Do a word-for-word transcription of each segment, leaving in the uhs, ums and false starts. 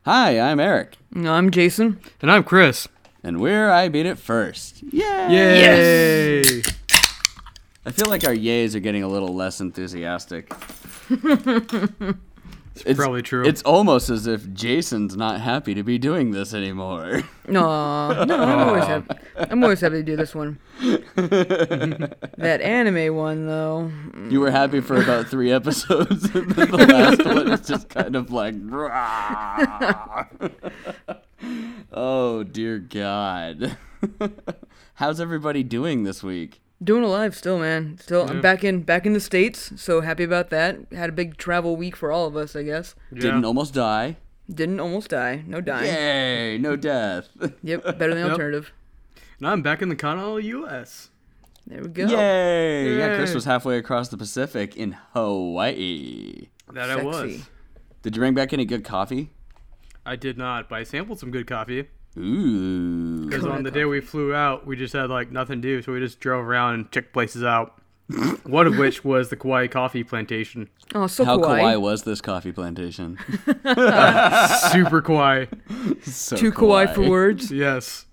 Hi, I'm Eric. I'm Jason. And I'm Chris. And we're I Beat It First. Yay! Yay! Yes! I feel like our yays are getting a little less enthusiastic. It's probably true. It's almost as if Jason's not happy to be doing this anymore. No, no, I'm always happy. I'm always happy to do this one. That anime one, though. You were happy for about three episodes, and then the last one is just kind of like, oh dear God. How's everybody doing this week? Doing alive still, man. Still, Yeah. I'm back in back in the States, so happy about that. Had a big travel week for all of us, I guess. Yeah. Didn't almost die. Didn't almost die. No dying. Yay, no death. Yep, better than the Yep. alternative. And I'm back in the continental U S There we go. Yay! Yeah, Chris Yay. was halfway across the Pacific in Hawaii. That I Sexy. was. Did you bring back any good coffee? I did not, but I sampled some good coffee. Ooh. Because Kona on the day we flew out, we just had like nothing to do, so we just drove around and checked places out. One of which was the Kauai Coffee Plantation. Oh, so How kawaii. kawaii was this coffee plantation? Super Kauai. So Too kawaii for words. Yes.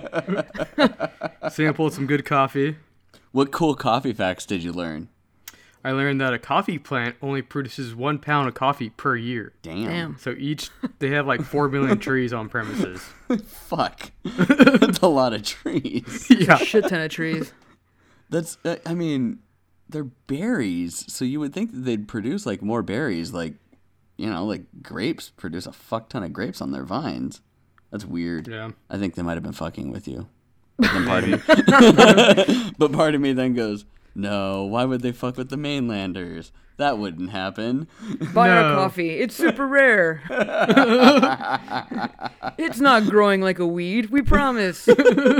Sampled some good coffee. What cool coffee facts did you learn? I learned that a coffee plant only produces one pound of coffee per year. Damn. Damn. So each, they have like four million trees on premises. Fuck. That's a lot of trees. Yeah. Shit ton of trees. That's, uh, I mean, they're berries, so you would think that they'd produce like more berries, like, you know, like grapes produce a fuck ton of grapes on their vines. That's weird. Yeah. I think they might have been fucking with you. But then part of me, but part of me then goes, no, why would they fuck with the mainlanders? That wouldn't happen. Buy our No. coffee. It's super rare. It's not growing like a weed. We promise.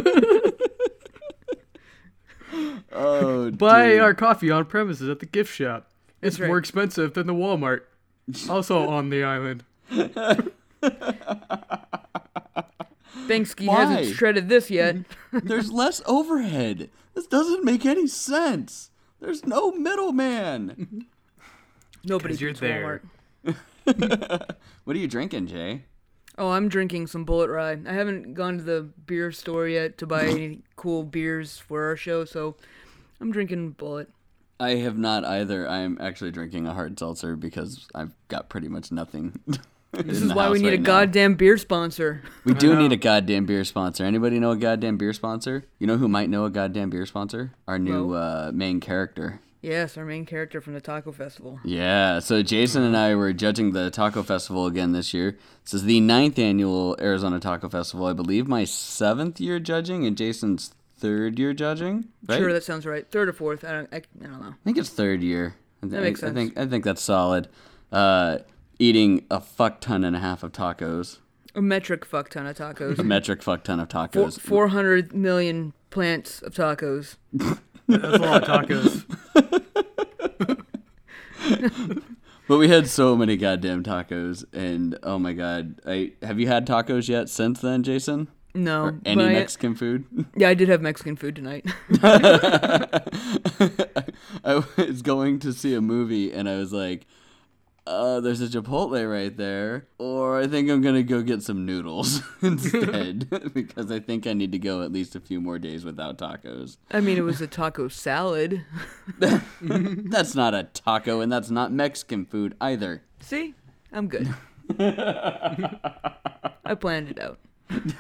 Oh, Buy dude. our coffee on premises at the gift shop. It's That's right. more expensive than the Walmart. Also on the island. Banksy Why? hasn't shredded this yet. There's less overhead. This doesn't make any sense. There's no middleman. Nobody 'Cause you're beats there. Walmart. What are you drinking, Jay? Oh, I'm drinking some Bullet Rye. I haven't gone to the beer store yet to buy any cool beers for our show, so I'm drinking Bullet. I have not either. I'm actually drinking a hard seltzer because I've got pretty much nothing. This is why we need a goddamn beer sponsor. We I do know. need a goddamn beer sponsor. Anybody know a goddamn beer sponsor? You know who might know a goddamn beer sponsor? Our new uh, main character. Yes, our main character from the Taco Festival. Yeah, so Jason and I were judging the Taco Festival again this year. This is the ninth annual Arizona Taco Festival. I believe my seventh year judging and Jason's third year judging. Right? Sure, that sounds right. Third or fourth, I don't, I, I don't know. I think it's third year. I th- That makes I, sense. I think I think that's solid. Uh, eating a fuck ton and a half of tacos, A metric fuck ton of tacos. a metric fuck ton of Four, tacos. four hundred million plants of tacos. That's a lot of tacos. But we had so many goddamn tacos, and oh my god, I have you had tacos yet since then, Jason? No. Or any but I- Mexican food? Yeah, I did have Mexican food tonight. I was going to see a movie, and I was like, uh, there's a Chipotle right there, or I think I'm gonna go get some noodles instead, because I think I need to go at least a few more days without tacos. I mean, it was a taco salad. That's not a taco, and that's not Mexican food either. See? I'm good. I planned it out.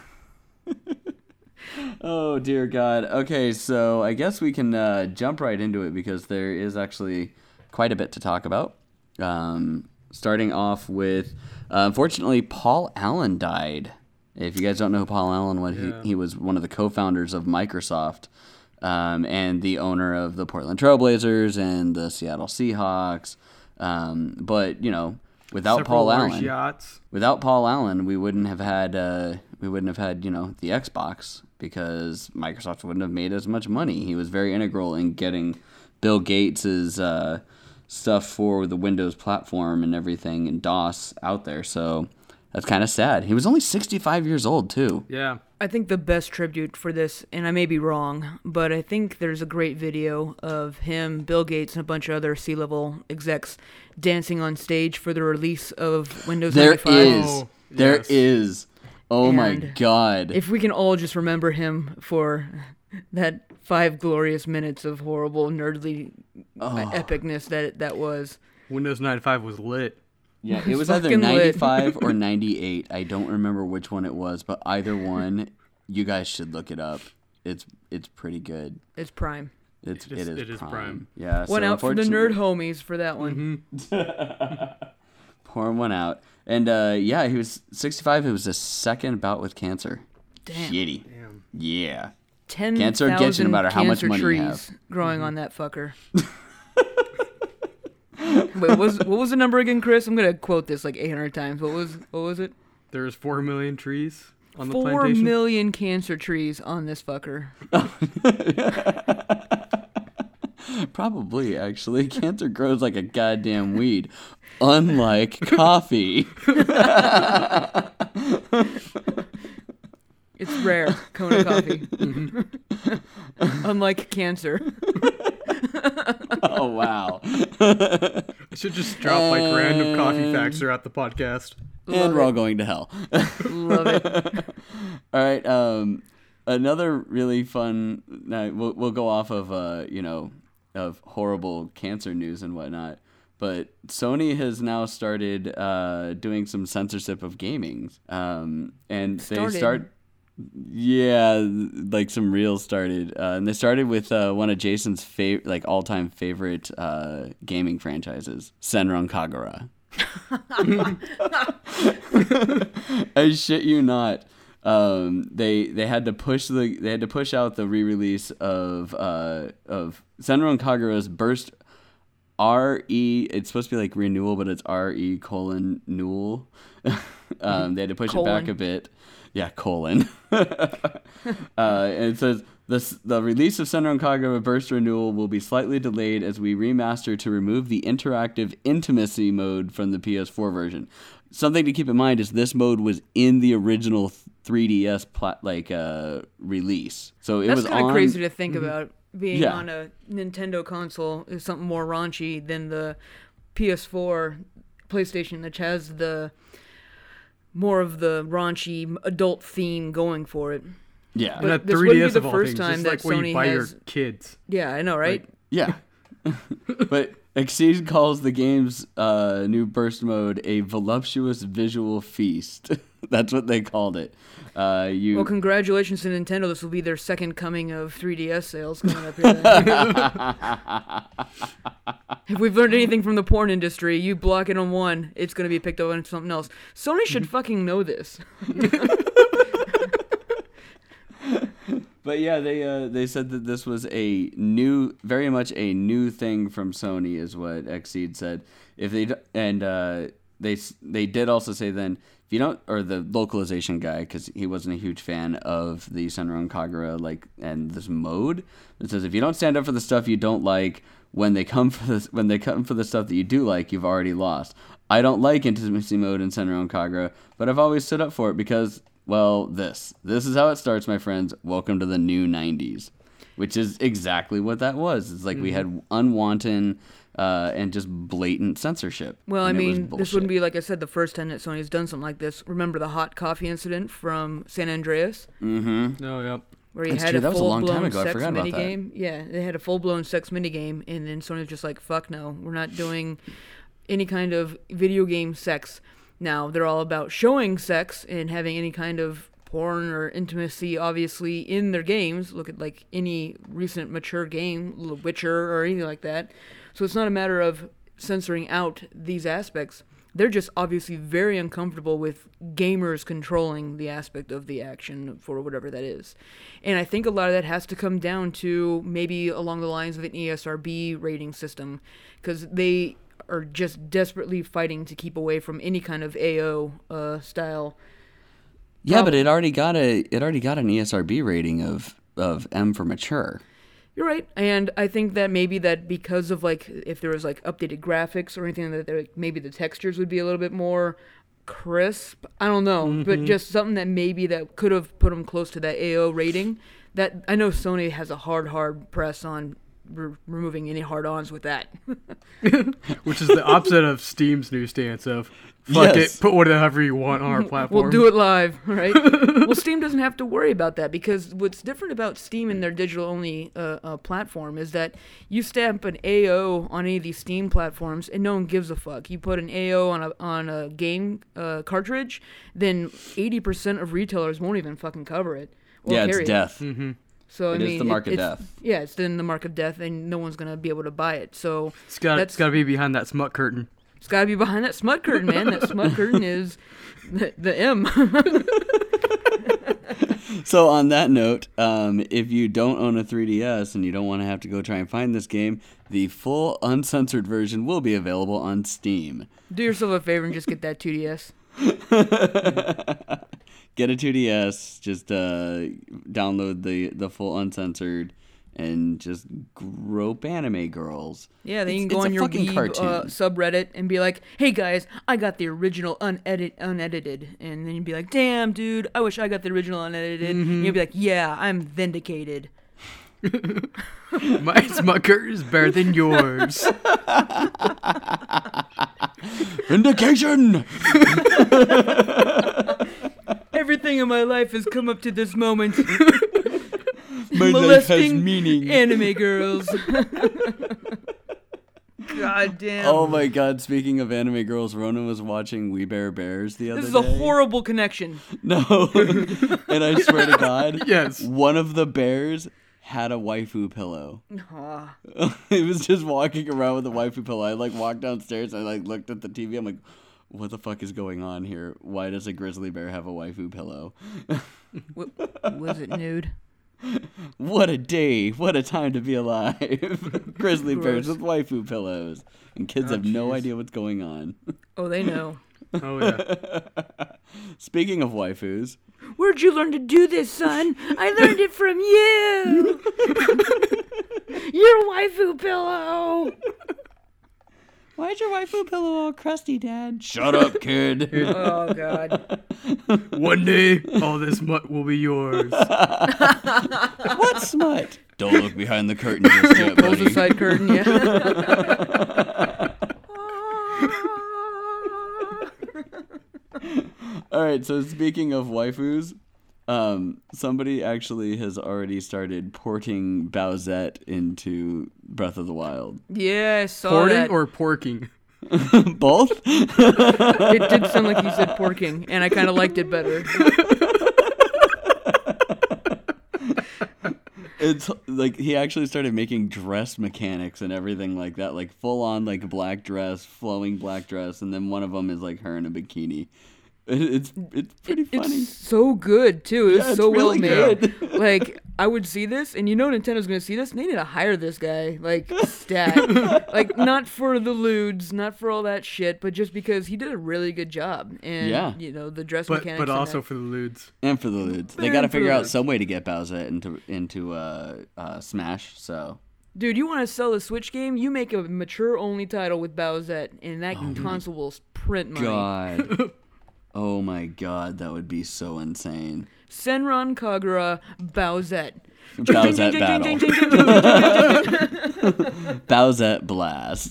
Oh dear God. Okay, so I guess we can uh, jump right into it because there is actually quite a bit to talk about. Um, starting off with, uh, unfortunately, Paul Allen died. If you guys don't know who Paul Allen was, Yeah. he, he was one of the co-founders of Microsoft um, and the owner of the Portland Trailblazers and the Seattle Seahawks. Um, but you know, without Several Paul large Allen, yachts. without Paul Allen, we wouldn't have had uh, we wouldn't have had you know the Xbox because Microsoft wouldn't have made as much money. He was very integral in getting Bill Gates's uh, stuff for the Windows platform and everything and DOS out there. So that's kind of sad. He was only sixty-five years old too. Yeah. I think the best tribute for this, and I may be wrong, but I think there's a great video of him, Bill Gates, and a bunch of other C-level execs dancing on stage for the release of Windows There ninety-five. is. Oh. There Yes. is. Oh my And god. If we can all just remember him for that five glorious minutes of horrible nerdly Oh. epicness that that was. Windows ninety-five was lit. Yeah, it was either Fucking lit. ninety-five or ninety-eight. I don't remember which one it was, but either one, you guys should look it up. It's it's pretty good. It's prime. It's It is- it is, it is prime. prime. Yeah, Went so out for the nerd unfortunately- homies for that one. Pouring one out, and uh, yeah, he was sixty-five. It was his second bout with cancer. Damn. Shitty. Damn. Yeah. Ten Cancer gets you no thousand matter how much cancer money you trees have. growing on that fucker. Wait, what was what was the number again, Chris? I'm gonna quote this like eight hundred times. What was what was it? There's four million trees on the Four plantation. million cancer trees on this fucker. Probably, actually. Cancer grows like a goddamn weed. Unlike coffee. It's rare, Kona coffee. Unlike cancer. Oh, wow. I should just drop like random coffee facts throughout the podcast. And Love we're all it. going to hell. Love it. All right. Um, another really fun. Now we'll we'll go off of uh you know of horrible cancer news and whatnot. But Sony has now started uh, doing some censorship of gaming, um, and Started. they start. Yeah, like some reels started, uh, and they started with uh, one of Jason's fav- like all-time favorite uh, gaming franchises, Senran Kagura. I shit you not. Um, they they had to push the they had to push out the re-release of uh, of Senran Kagura's Burst R E. It's supposed to be like renewal, but it's R E colon newell. um, they had to push it back Colon. a bit. Yeah, colon. uh, and it says the the release of Senran Kagura Burst Renewal will be slightly delayed as we remaster to remove the interactive intimacy mode from the P S four version. Something to keep in mind is this mode was in the original three D S plat- like uh, release, so it That's was kind on. of crazy to think about. Being Yeah. on a Nintendo console is something more raunchy than the P S four, PlayStation, which has the more of the raunchy adult theme going for it. Yeah, But And this that wouldn't be 3D S the of all first things, time just that like where Sony you buy has- your kids. Yeah, I know, right? yeah. But Exceed calls the game's uh, new burst mode a voluptuous visual feast. That's what they called it. Uh, you Well, congratulations to Nintendo. This will be their second coming of three D S sales coming up here. then. If we've learned anything from the porn industry, you block it on one, it's going to be picked up on something else. Sony should fucking know this. But yeah, they uh, they said that this was a new, very much a new thing from Sony, is what Exceed said. If they d- and uh, they s- they did also say then if you don't, or the localization guy, because he wasn't a huge fan of the Senran Kagura like and this mode. It says if you don't stand up for the stuff you don't like when they come for this when they come for the stuff that you do like, you've already lost. I don't like intimacy mode in Senran Kagura, but I've always stood up for it because. Well, this. This is how it starts, my friends. Welcome to the new nineties. Which is exactly what that was. It's like Mm-hmm. we had unwanted uh, and just blatant censorship. Well, I and it was mean, this bullshit. wouldn't be, like I said, the first time that Sony's done something like this. Remember the hot coffee incident from San Andreas? Mm-hmm. Oh, yep. Where he That's had true. a That was a long time full-blown ago. I sex forgot about that. minigame. Yeah, they had a full-blown sex minigame, and then Sony was just like, fuck no, we're not doing any kind of video game sex. Now, they're all about showing sex and having any kind of porn or intimacy, obviously, in their games. Look at, like, any recent mature game, The Witcher or anything like that. So it's not a matter of censoring out these aspects. They're just obviously very uncomfortable with gamers controlling the aspect of the action for whatever that is. And I think a lot of that has to come down to maybe along the lines of an E S R B rating system, because they are just desperately fighting to keep away from any kind of A O uh, style. Yeah, but it already got a it already got an E S R B rating of of M for mature. You're right, and I think that maybe that because of like if there was like updated graphics or anything that like, maybe the textures would be a little bit more crisp. I don't know, Mm-hmm. but just something that maybe that could have put them close to that A O rating. That I know Sony has a hard, hard press on re- removing any hard-ons with that. Which is the opposite of Steam's new stance of fuck Yes. it, put whatever you want on our platform. We'll do it live, right? Well, Steam doesn't have to worry about that because what's different about Steam and their digital-only uh, uh, platform is that you stamp an A O on any of these Steam platforms and no one gives a fuck. You put an A O on a on a game uh, cartridge, then eighty percent of retailers won't even fucking cover it. Or Yeah, it's carry it. death. Mm-hmm. So It I is mean, the mark of it's- death. Yeah, it's in the mark of death, and no one's gonna be able to buy it. So It's got That's- it's got to be behind that smut curtain. it's got to be behind that smut curtain, man. That smut curtain is the, the M. So on that note, um, if you don't own a three D S and you don't want to have to go try and find this game, the full uncensored version will be available on Steam. Do yourself a favor and just get that two D S. Get a two D S, just uh, download the, the full uncensored, and just grope anime girls. Yeah, then you It's- can go it's on a your fucking Weeb, cartoon. uh, subreddit and be like, "Hey guys, I got the original unedit unedited," and then you'd be like, "Damn, dude, I wish I got the original unedited." And you'd be like, "Yeah, I'm vindicated." My smut curtain is better than yours. Vindication! Everything in my life has come up to this moment. My life has Molesting meaning. anime girls. God damn. Oh my god, speaking of anime girls, Ronan was watching We Bear Bears the other This day. is a horrible connection. No. And I swear to God, Yes. one of the bears had a waifu pillow. Aw. He was just walking around with a waifu pillow. I like walked downstairs, I like looked at the T V, I'm like, what the fuck is going on here? Why does a grizzly bear have a waifu pillow? W- was it nude? What a day. What a time to be alive. Grizzly bears Gross. with waifu pillows. And kids Oh, have no jeez. idea what's going on. Oh, they know. Oh yeah. Speaking of waifus, Where'd you learn to do this, son? I learned it from you. Your waifu pillow. why's your waifu pillow all crusty, Dad? Shut up, kid. Oh God. One day, all this smut will be yours. What smut? Don't look behind the curtain just yet, Close the buddy. side curtain, yeah. All right, so speaking of waifus, um, somebody actually has already started porting Bowsette into Breath of the Wild. Yeah, I saw Porting that. or porking? Both? It did sound like you said porking, and I kind of liked it better. It's like he actually started making dress mechanics and everything like that, like full on like black dress, flowing black dress, and then one of them is like her in a bikini. It, it's it's pretty funny. It's so good too. It's Yeah, it's so well really made. good. Like I would see this, and you know Nintendo's gonna see this, and they need to hire this guy, like stat, like not for the lewds, not for all that shit, but just because he did a really good job, and Yeah. you know the dress But mechanics. but and also that. for the lewds. And for the lewds, they And got to for figure the out lewds. some way to get Bowsette into into uh, uh, Smash. So Dude, you want to sell a Switch game? You make a mature only title with Bowsette, and that console will print money. God, oh my God, that would be so insane. Senran Kagura Bowsette. Bowsette battle. Bowsette blast.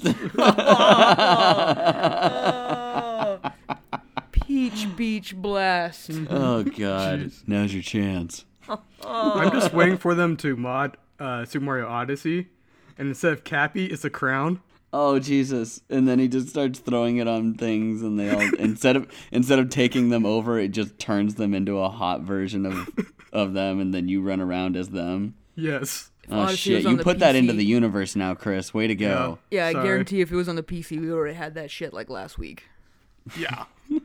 Oh. Peach Beach Blast. Oh God, now's your chance. I'm just waiting for them to mod uh, Super Mario Odyssey, and instead of Cappy, it's a crown. Oh Jesus! And then he just starts throwing it on things, and they all instead of instead of taking them over, it just turns them into a hot version of of them, and then you run around as them. Yes. Oh Odyssey shit! was on You the put that P C. into the universe now, Chris. Way to go! Yeah, I Sorry. guarantee if it was on the P C, we already had that shit like last week. Yeah.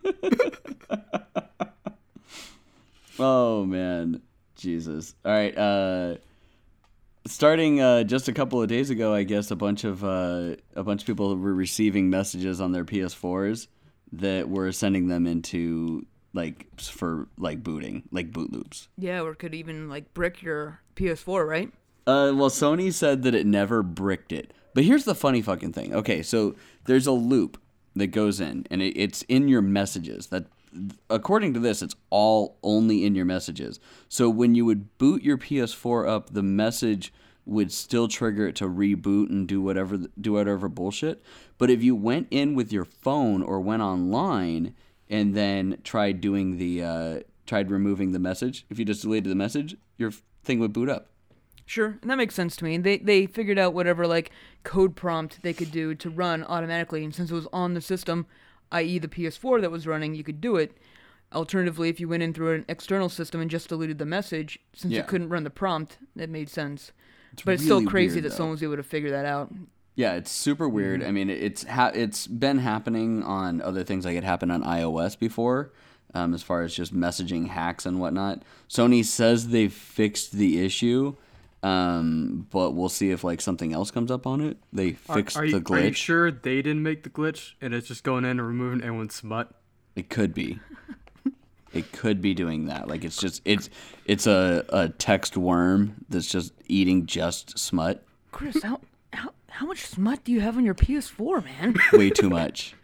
Oh man, Jesus! All right, uh, starting uh, just a couple of days ago, I guess a bunch of uh, a bunch of people were receiving messages on their P S fours that were sending them into like for like booting, like boot loops. Yeah, or could even like brick your P S four, right? Uh, well, Sony said that it never bricked it. But here's the funny fucking thing. Okay, so there's a loop that goes in, and it, it's in your messages. That, according to this, it's all only in your messages. So when you would boot your P S four up, the message would still trigger it to reboot and do whatever do whatever bullshit. But if you went in with your phone or went online and then tried doing the uh, tried removing the message, if you just deleted the message, your thing would boot up. Sure, and that makes sense to me. They they figured out whatever like code prompt they could do to run automatically, and since it was on the system, that is the P S four that was running, you could do it. Alternatively, if you went in through an external system and just deleted the message, since Yeah. you couldn't run the prompt, that made sense. It's but it's still really crazy weird, that though. someone was able to figure that out. Yeah, it's super weird. Mm-hmm. I mean, it's ha- it's been happening on other things, like it happened on iOS before, um, as far as just messaging hacks and whatnot. Sony says they fixed the issue, um, but we'll see if like something else comes up on it. They fixed are, are the you, glitch. Are you sure they didn't make the glitch and it's just going in and removing everyone's smut? It could be. It could be doing that. Like it's just it's it's a, a text worm that's just eating just smut. Chris, how how how much smut do you have on your P S four, man? Way too much.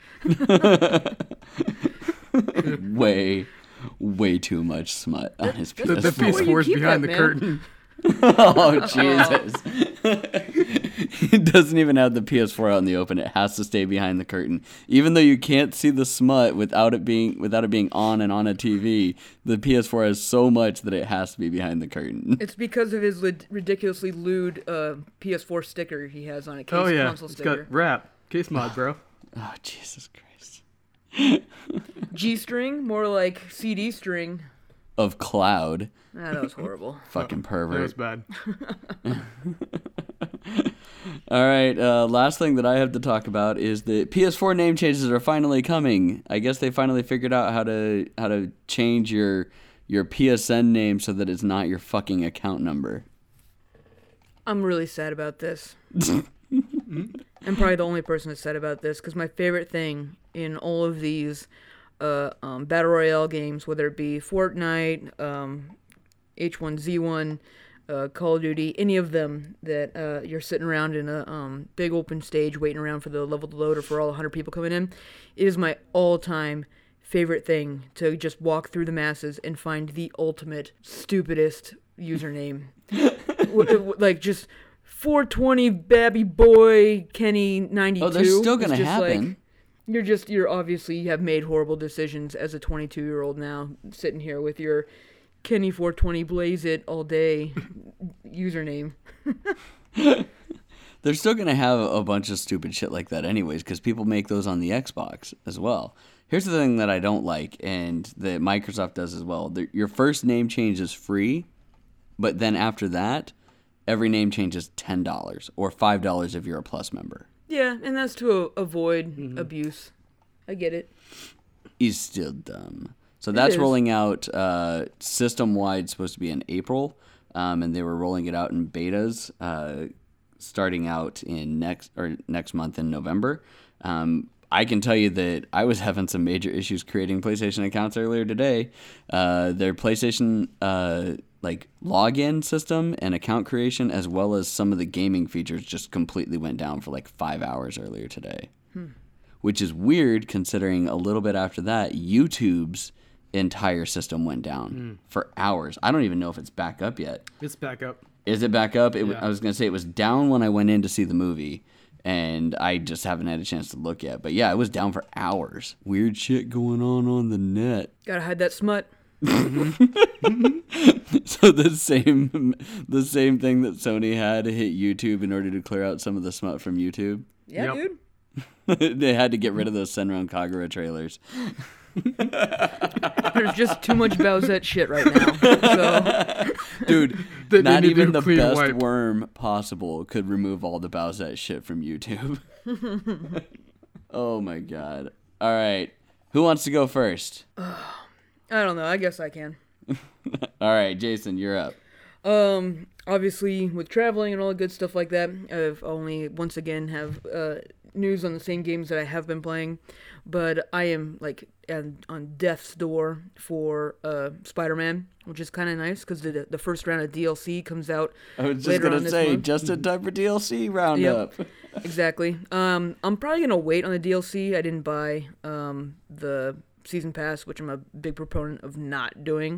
way, way too much smut on his P S four. The, the Where P S do you four is keep behind that, the man? curtain. Oh, Jesus. It doesn't even have the P S four out in the open. It has to stay behind the curtain. Even though you can't see the smut without it being without it being on and on a T V, the P S four has so much that it has to be behind the curtain. It's because of his lid- ridiculously lewd uh, P S four sticker he has on it. Case Oh yeah, console it's sticker. got wrap. Case mod, bro. Oh, Jesus Christ. G string, more like C D string. Of Cloud. Ah, that was horrible. Fucking That pervert. was bad. All right, uh, last thing that I have to talk about is the P S four name changes are finally coming. I guess they finally figured out how to how to change your your P S N name so that it's not your fucking account number. I'm really sad about this. I'm probably the only person that's sad about this because my favorite thing in all of these uh, um, Battle Royale games, whether it be Fortnite, um, H one Z one, uh, Call of Duty, any of them that uh, you're sitting around in a um, big open stage waiting around for the level to load or for all one hundred people coming in, it is my all-time favorite thing to just walk through the masses and find the ultimate stupidest username. W- w- like just four twenty Babby Boy Kenny ninety-two. Oh, they're still It's gonna just happen. Like, you're just you're obviously you have made horrible decisions as a twenty-two year old now, sitting here with your Kenny four twenty Blaze It all day username. They're still going to have a bunch of stupid shit like that anyways, because people make those on the Xbox as well. Here's the thing that I don't like, and that Microsoft does as well. The, your first name change is free, but then after that, every name change is ten dollars, or five dollars if you're a Plus member. Yeah, and that's to a- avoid abuse. I get it. Is still dumb. So that's is. rolling out uh, system-wide, supposed to be in April, um, and they were rolling it out in betas, uh, starting out in next or next month in November. Um, I can tell you that I was having some major issues creating PlayStation accounts earlier today. Uh, their PlayStation uh, like login system and account creation, as well as some of the gaming features, just completely went down for like five hours earlier today. Hmm. Which is weird considering a little bit after that, YouTube's entire system went down Mm. for hours. I don't even know if it's back up yet. It's back up. Is it back up? It, w Yeah. I was going to say it was down when I went in to see the movie, and I just haven't had a chance to look yet. But yeah, it was down for hours. Weird shit going on on the net. Gotta hide that smut. So the same the same thing that Sony had to hit YouTube in order to clear out some of the smut from YouTube. Yeah, Yep. dude. They had to get rid of those Senran Kagura trailers. There's just too much Bowsette shit right now. So Dude, They not need to do even a the clean best wipe. worm possible could remove all the Bowsette shit from YouTube. Oh my god. All right. Who wants to go first? I don't know. I guess I can. All right, Jason, you're up. Um, obviously, with traveling and all the good stuff like that, I've only once again have uh, news on the same games that I have been playing, but I am like on, on death's door for uh, Spider-Man, which is kind of nice because the the first round of D L C comes out. I was just later gonna on this say, month. just in time for D L C roundup. Exactly. Um, I'm probably gonna wait on the D L C. I didn't buy um the season pass, which I'm a big proponent of not doing.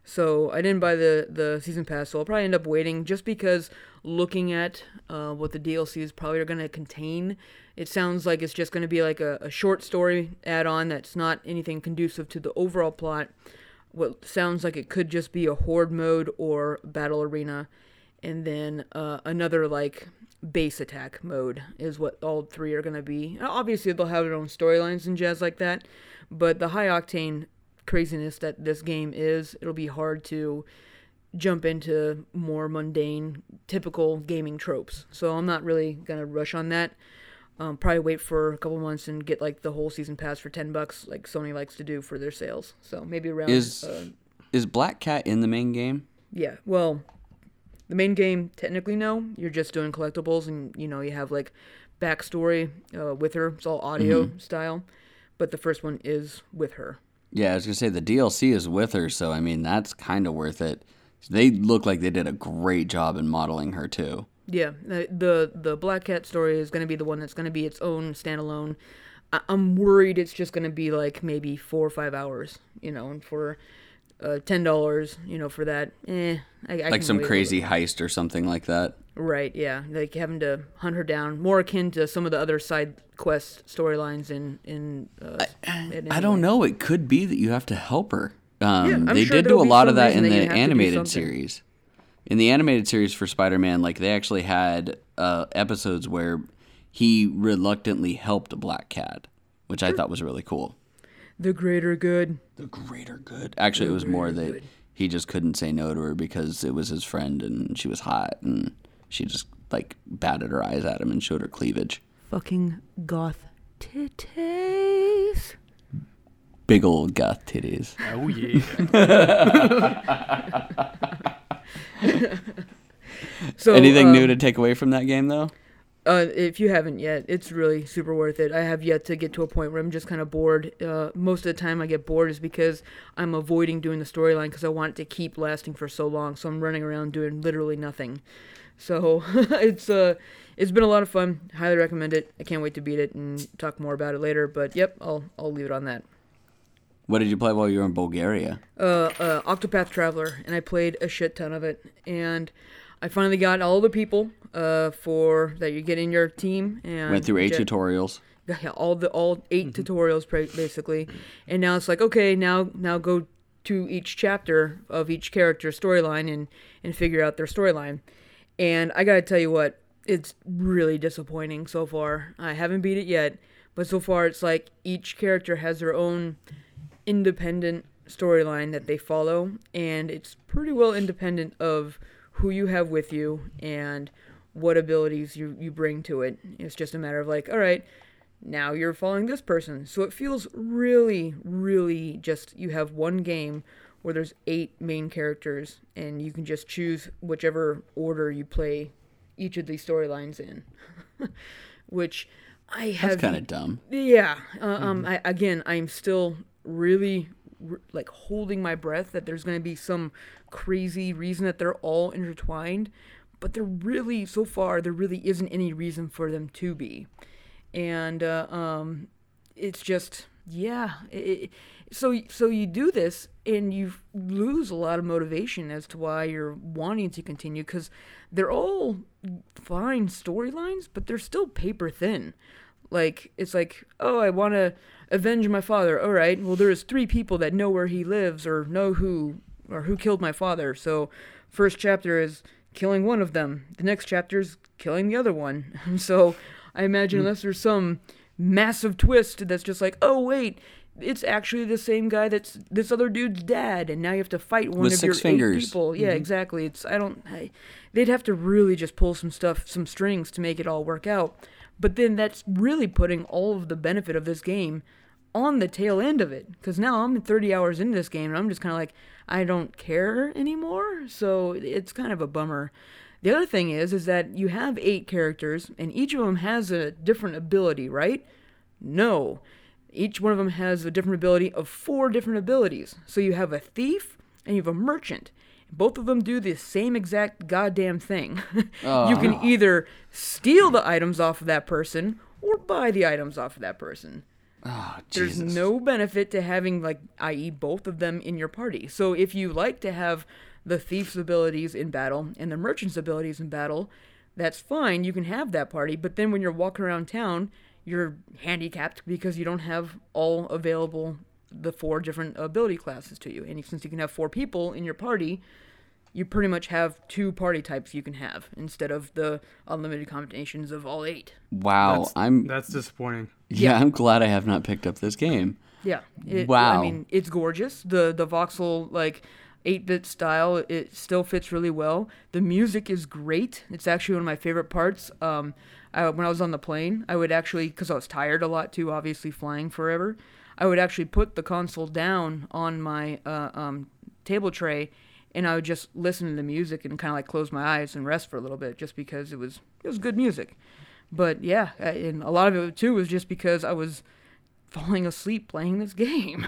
So I didn't buy the, the season pass, so I'll probably end up waiting just because looking at uh, what the D L C is probably going to contain, it sounds like it's just going to be like a, a short story add-on that's not anything conducive to the overall plot. What sounds like it could just be a horde mode or battle arena, and then uh, another like base attack mode is what all three are going to be. Obviously, they'll have their own storylines and jazz like that, but the high-octane craziness that this game is, it'll be hard to jump into more mundane, typical gaming tropes. So I'm not really going to rush on that. Um, probably wait for a couple months and get like the whole season pass for ten bucks, like Sony likes to do for their sales. So maybe around... Is, uh, is Black Cat in the main game? Yeah, well... The main game, technically, no. You're just doing collectibles, and, you know, you have, like, backstory uh, with her. It's all audio mm-hmm. style. But the first one is with her. Yeah, I was going to say, the D L C is with her, so, I mean, that's kind of worth it. They look like they did a great job in modeling her, too. Yeah, the the Black Cat story is going to be the one that's going to be its own standalone. I- I'm worried it's just going to be, like, maybe four or five hours, you know, and for... Uh, ten dollars, you know, for that. Eh, I, I like some crazy heist or something like that. Right, yeah, like having to hunt her down, more akin to some of the other side quest storylines in in. Uh, I, I don't know. It could be that you have to help her. Um, yeah, I'm they sure did do a lot of that in that the animated series. In the animated series for Spider-Man, like they actually had uh, episodes where he reluctantly helped Black Cat, which sure. I thought was really cool. The greater good. The greater good. Actually, the it was more that good. He just couldn't say no to her because it was his friend and she was hot and she just, like, batted her eyes at him and showed her cleavage. Fucking goth titties. Big old goth titties. Oh, yeah. so, Anything um, new to take away from that game, though? Uh, if you haven't yet, it's really super worth it. I have yet to get to a point where I'm just kind of bored. Uh, most of the time I get bored is because I'm avoiding doing the storyline because I want it to keep lasting for so long. So I'm running around doing literally nothing. So it's uh, it's been a lot of fun. Highly recommend it. I can't wait to beat it and talk more about it later. But yep, I'll I'll leave it on that. What did you play while you were in Bulgaria? Uh, uh, Octopath Traveler, and I played a shit ton of it. And I finally got all the people uh, for that you get in your team. And went through eight jet, tutorials. Yeah, all the all eight mm-hmm. tutorials basically, and now it's like okay, now now go to each chapter of each character's storyline and and figure out their storyline. And I gotta tell you what, it's really disappointing so far. I haven't beat it yet, but so far it's like each character has their own independent storyline that they follow, and it's pretty well independent of who you have with you and what abilities you, you bring to it. It's just a matter of like, all right, now you're following this person. So it feels really, really just you have one game where there's eight main characters and you can just choose whichever order you play each of these storylines in. Which I have... That's kind of dumb. Yeah. Uh, mm-hmm. um. I, again, I'm still really... like holding my breath that there's going to be some crazy reason that they're all intertwined, but there really, so far, there really isn't any reason for them to be. And uh, um, it's just, yeah. It, so, so you do this and you lose a lot of motivation as to why you're wanting to continue, because they're all fine storylines, but they're still paper thin. Like, it's like, oh, I want to avenge my father. All right, well, there's three people that know where he lives or know who or who killed my father. So first chapter is killing one of them. The next chapter is killing the other one. So I imagine mm. unless there's some massive twist that's just like, oh, wait, it's actually the same guy that's this other dude's dad, and now you have to fight one With of six your fingers. eight people. Yeah, mm-hmm. exactly. It's I don't. I, they'd have to really just pull some stuff, some strings to make it all work out. But then that's really putting all of the benefit of this game on the tail end of it. Because now I'm thirty hours into this game, and I'm just kind of like, I don't care anymore. So it's kind of a bummer. The other thing is, is that you have eight characters, and each of them has a different ability, right? No. Each one of them has a different ability of four different abilities. So you have a thief, and you have a merchant. Both of them do the same exact goddamn thing. Oh. You can either steal the items off of that person or buy the items off of that person. Oh, There's Jesus. no benefit to having, like, that is both of them in your party. So if you like to have the thief's abilities in battle and the merchant's abilities in battle, that's fine. You can have that party. But then when you're walking around town, you're handicapped because you don't have all available the four different ability classes to you. And since you can have four people in your party, you pretty much have two party types you can have instead of the unlimited combinations of all eight. Wow, That's, I'm that's disappointing. yeah, I'm glad I have not picked up this game. Yeah. It, Wow. I mean, it's gorgeous. The the voxel, like, eight-bit style, it still fits really well. The music is great. It's actually one of my favorite parts. Um, I, when I was on the plane, I would actually, because I was tired a lot too, obviously flying forever, I would actually put the console down on my uh, um, table tray, and I would just listen to the music and kind of like close my eyes and rest for a little bit, just because it was it was good music. But yeah, and a lot of it too was just because I was falling asleep playing this game.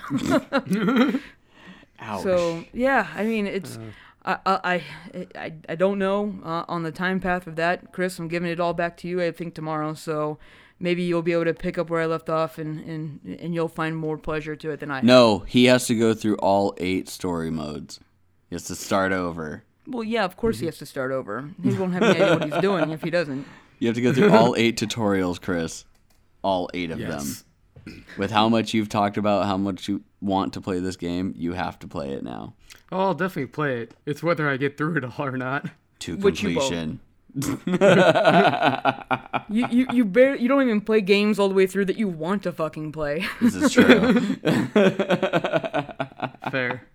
Ouch. So yeah, I mean it's I, I I I don't know uh, on the time path of that, Chris. I'm giving it all back to you. I think tomorrow, so maybe you'll be able to pick up where I left off, and and and you'll find more pleasure to it than I. have. No, he has to go through all eight story modes. He has to start over. Well, yeah, of course he has to start over. He won't have any idea what he's doing if he doesn't. You have to go through all eight tutorials, Chris. All eight of Yes. them. With how much you've talked about how much you want to play this game, you have to play it now. Oh, I'll definitely play it. It's whether I get through it all or not. To Which you won't. completion. You you you bar- you don't even play games all the way through that you want to fucking play. This is true. Fair.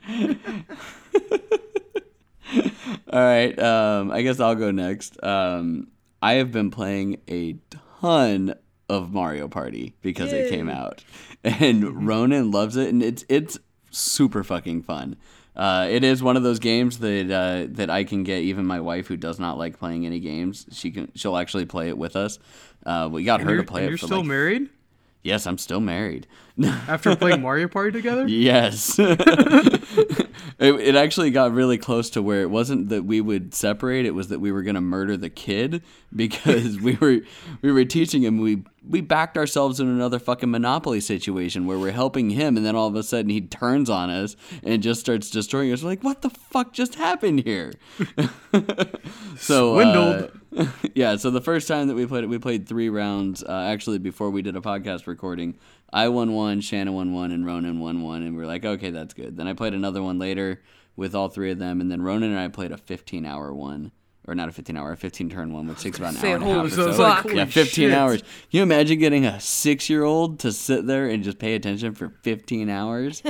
All right, um, I guess I'll go next. Um, I have been playing a ton of Mario Party because it came Yay. out, and Ronan loves it, and it's it's super fucking fun. Uh, it is one of those games that uh, that I can get even my wife, who does not like playing any games, she can she'll actually play it with us. Uh, we got And her you're, to play and it you're for still like married? yes, I'm still married. After playing Mario Party together? Yes. it, it actually got really close to where it wasn't that we would separate, it was that we were going to murder the kid because we were we were teaching him we we backed ourselves in another fucking Monopoly situation where we're helping him, and then all of a sudden he turns on us and just starts destroying us. We're like, what the fuck just happened here? so Swindled. Uh, yeah, so the first time that we played it, we played three rounds. Uh, actually, before we did a podcast recording, I won one, Shannon won one, and Ronan won one, and we were like, okay, that's good. Then I played another one later with all three of them, and then Ronan and I played a fifteen-hour one. Or not a fifteen-hour, a fifteen-turn one, which takes about an Say, hour and a holy half or so so. it's like, yeah, holy fifteen shit. hours. Can you imagine getting a six-year-old to sit there and just pay attention for fifteen hours?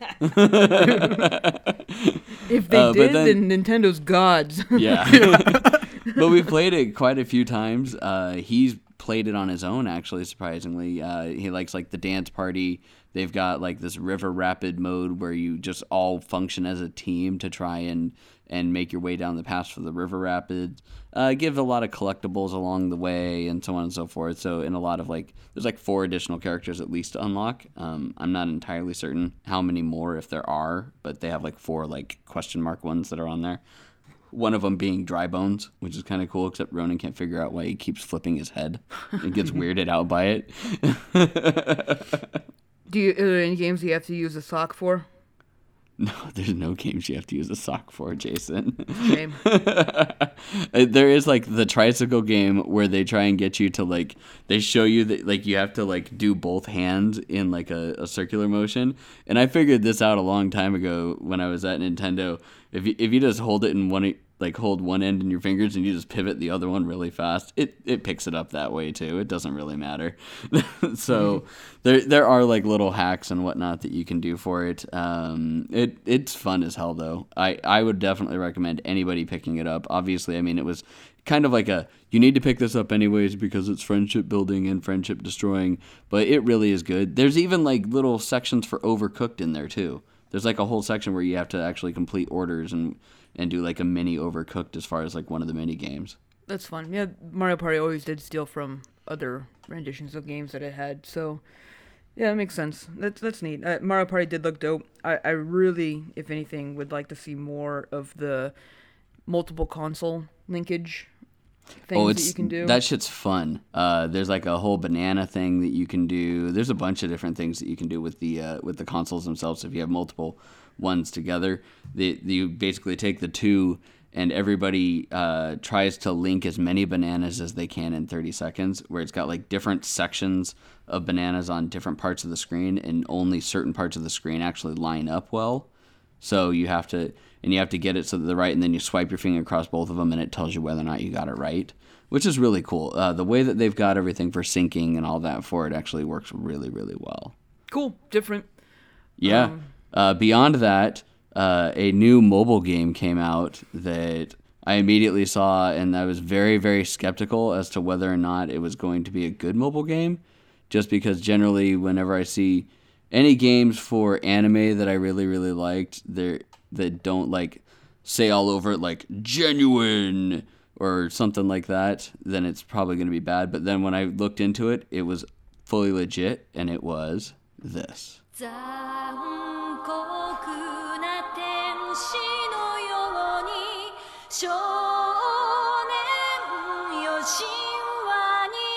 If they Uh, but did, then- then Nintendo's gods. Yeah. But we played it quite a few times. Uh, he's played it on his own, actually, surprisingly. Uh, he likes, like, the dance party. They've got, like, this river rapid mode where you just all function as a team to try and, and make your way down the path for the river rapids. Uh, give a lot of collectibles along the way and so on and so forth. So, in a lot of, like, there's, like, four additional characters at least to unlock. Um, I'm not entirely certain how many more, if there are, but they have, like, four, like, question mark ones that are on there. One of them being Dry Bones, which is kind of cool, except Ronan can't figure out why he keeps flipping his head. He gets weirded out by it. Do you, are there any games you have to use a sock for? No, there's no games you have to use a sock for, Jason. Shame. There is, like, the tricycle game where they try and get you to, like, they show you that, like, you have to, like, do both hands in, like, a, a circular motion. And I figured this out a long time ago when I was at Nintendo. If you, if you just hold it in one, like, hold one end in your fingers and you just pivot the other one really fast, it, it picks it up that way, too. It doesn't really matter. So there there are, like, little hacks and whatnot that you can do for it. Um, it it's fun as hell, though. I, I would definitely recommend anybody picking it up. Obviously, I mean, it was kind of like a, you need to pick this up anyways because it's friendship building and friendship destroying, but it really is good. There's even, like, little sections for Overcooked in there, too. There's, like, a whole section where you have to actually complete orders and, and do, like, a mini Overcooked as far as, like, one of the mini games. That's fun. Yeah, Mario Party always did steal from other renditions of games that it had, so yeah, that makes sense. That's that's neat. Uh, Mario Party did look dope. I, I really, if anything, would like to see more of the multiple console linkage. things Oh, that it's you can do. that shit's fun. Uh, there's like a whole banana thing that you can do. There's a bunch of different things that you can do with the uh, with the consoles themselves. If you have multiple ones together, the, you basically take the two, and everybody uh, tries to link as many bananas as they can in thirty seconds. Where it's got like different sections of bananas on different parts of the screen, and only certain parts of the screen actually line up well. So you have to, and you have to get it so that they're right, and then you swipe your finger across both of them, and it tells you whether or not you got it right, which is really cool. Uh, the way that they've got everything for syncing and all that for it actually works really, really well. Cool, different. Yeah. Um, uh, beyond that, uh, a new mobile game came out that I immediately saw, and I was very, very skeptical as to whether or not it was going to be a good mobile game, just because generally whenever I see any games for anime that I really, really liked, they that don't like say all over it like genuine or something like that, then it's probably going to be bad. But then when I looked into it, it was fully legit, and it was this. 残酷な天使のように少年よ神話に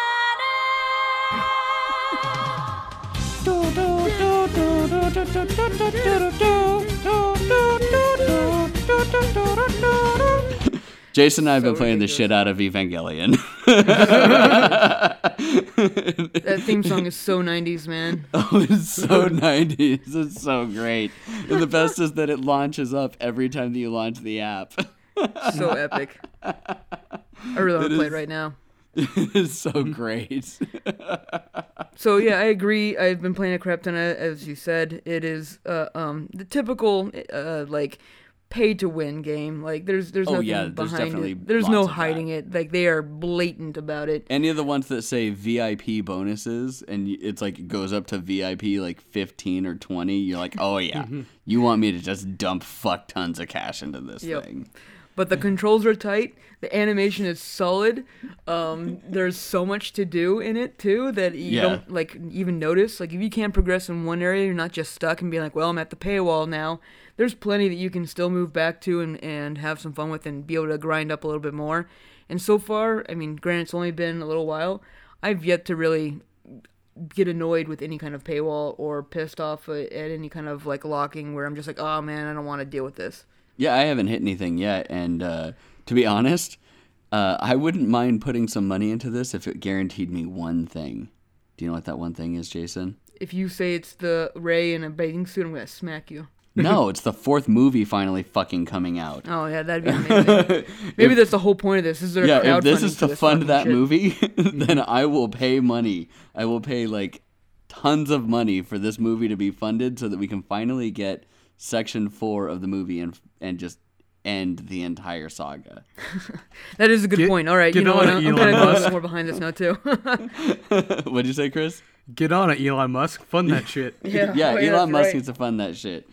なれ Jason and I have So been playing the ridiculous. shit out of Evangelion. That theme song is so nineties, man. Oh, it's so nineties. It's so great. And the best is that it launches up every time that you launch the app. So epic. I really want It to play is- it right now. It's so great. So yeah, I agree. I've been playing a crap ton of, as you said. It is uh, um the typical uh like pay to win game. Like there's there's Oh, nothing yeah, there's behind definitely it. There's lots no of that. hiding it. Like they are blatant about it. Any of the ones that say V I P bonuses and y- it's like it goes up to V I P like fifteen or twenty, you're like, oh yeah, you want me to just dump fuck tons of cash into this Yep. thing. But the controls are tight. The animation is solid. Um, there's so much to do in it too that you Yeah. don't like even notice. Like if you can't progress in one area, you're not just stuck and being like, "Well, I'm at the paywall now." There's plenty that you can still move back to and, and have some fun with and be able to grind up a little bit more. And so far, I mean, granted, it's only been a little while. I've yet to really get annoyed with any kind of paywall or pissed off at at any kind of like locking where I'm just like, "Oh man, I don't want to deal with this." Yeah, I haven't hit anything yet, and uh, to be honest, uh, I wouldn't mind putting some money into this if it guaranteed me one thing. Do you know what that one thing is, Jason? If you say it's the Ray in a bathing suit, I'm gonna smack you. No, it's the fourth movie finally fucking coming out. Oh yeah, that'd be amazing. Maybe that's the whole point of this. Is there Yeah, crowdfunding if this is for to this fund fucking that shit? movie, then I will pay money. I will pay like tons of money for this movie to be funded so that we can finally get section four of the movie and and just end the entire saga. That is a good Get- point. All right, you get know on what? it, I'm, I'm Elon kind of Musk. more behind this now too. What'd you say, Chris? Get on it, Elon Musk. Fund that shit. yeah, Yeah, oh, Elon that's Musk right. needs to fund that shit.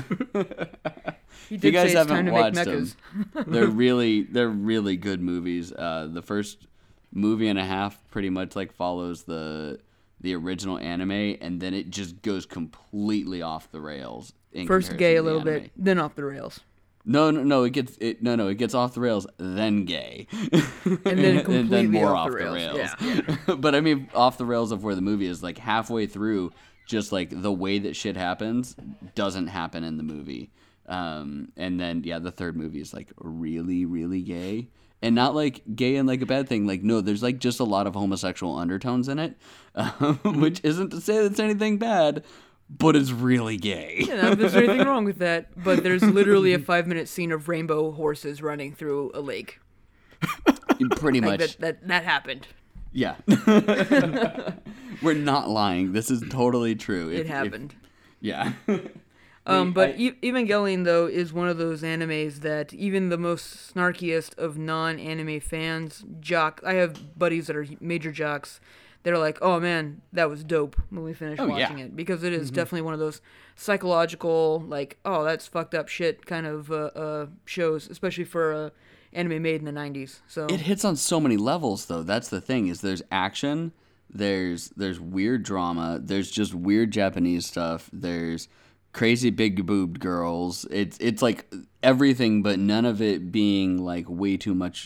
He If you did guys say it's time haven't to make watched them, mechas. they're really they're really good movies. Uh, the first movie and a half pretty much like follows the the original anime, and then it just goes completely off the rails. In First comparison gay to a the little anime. bit, then off the rails, No, no, no. It gets it. No, no. It gets off the rails, then gay, and then completely off, the rails. rails. Yeah. But I mean, off the rails of where the movie is, like halfway through, just like the way that shit happens doesn't happen in the movie. Um, and then yeah, the third movie is like really, really gay, and not like gay and like a bad thing. Like no, there's like just a lot of homosexual undertones in it, um, which isn't to say that's anything bad, but it's really gay. Yeah, not that there's anything wrong with that, but there's literally a five-minute scene of rainbow horses running through a lake. Pretty Like much. that, that that happened. Yeah. We're not lying. This is totally true. If- It if- happened. yeah. Um, We- but I- E- Evangelion though is one of those animes that even the most snarkiest of non-anime fans, jock. I have buddies that are major jocks. They're like, "Oh man, that was dope" when we finish Oh, yeah. watching it, because it is definitely one of those psychological, like, "Oh, that's fucked up shit" kind of uh, uh, shows, especially for uh, anime made in the nineties. So It hits on so many levels though. That's the thing is there's action, there's there's weird drama, there's just weird Japanese stuff, there's crazy big boobed girls. It's it's like everything but none of it being like way too much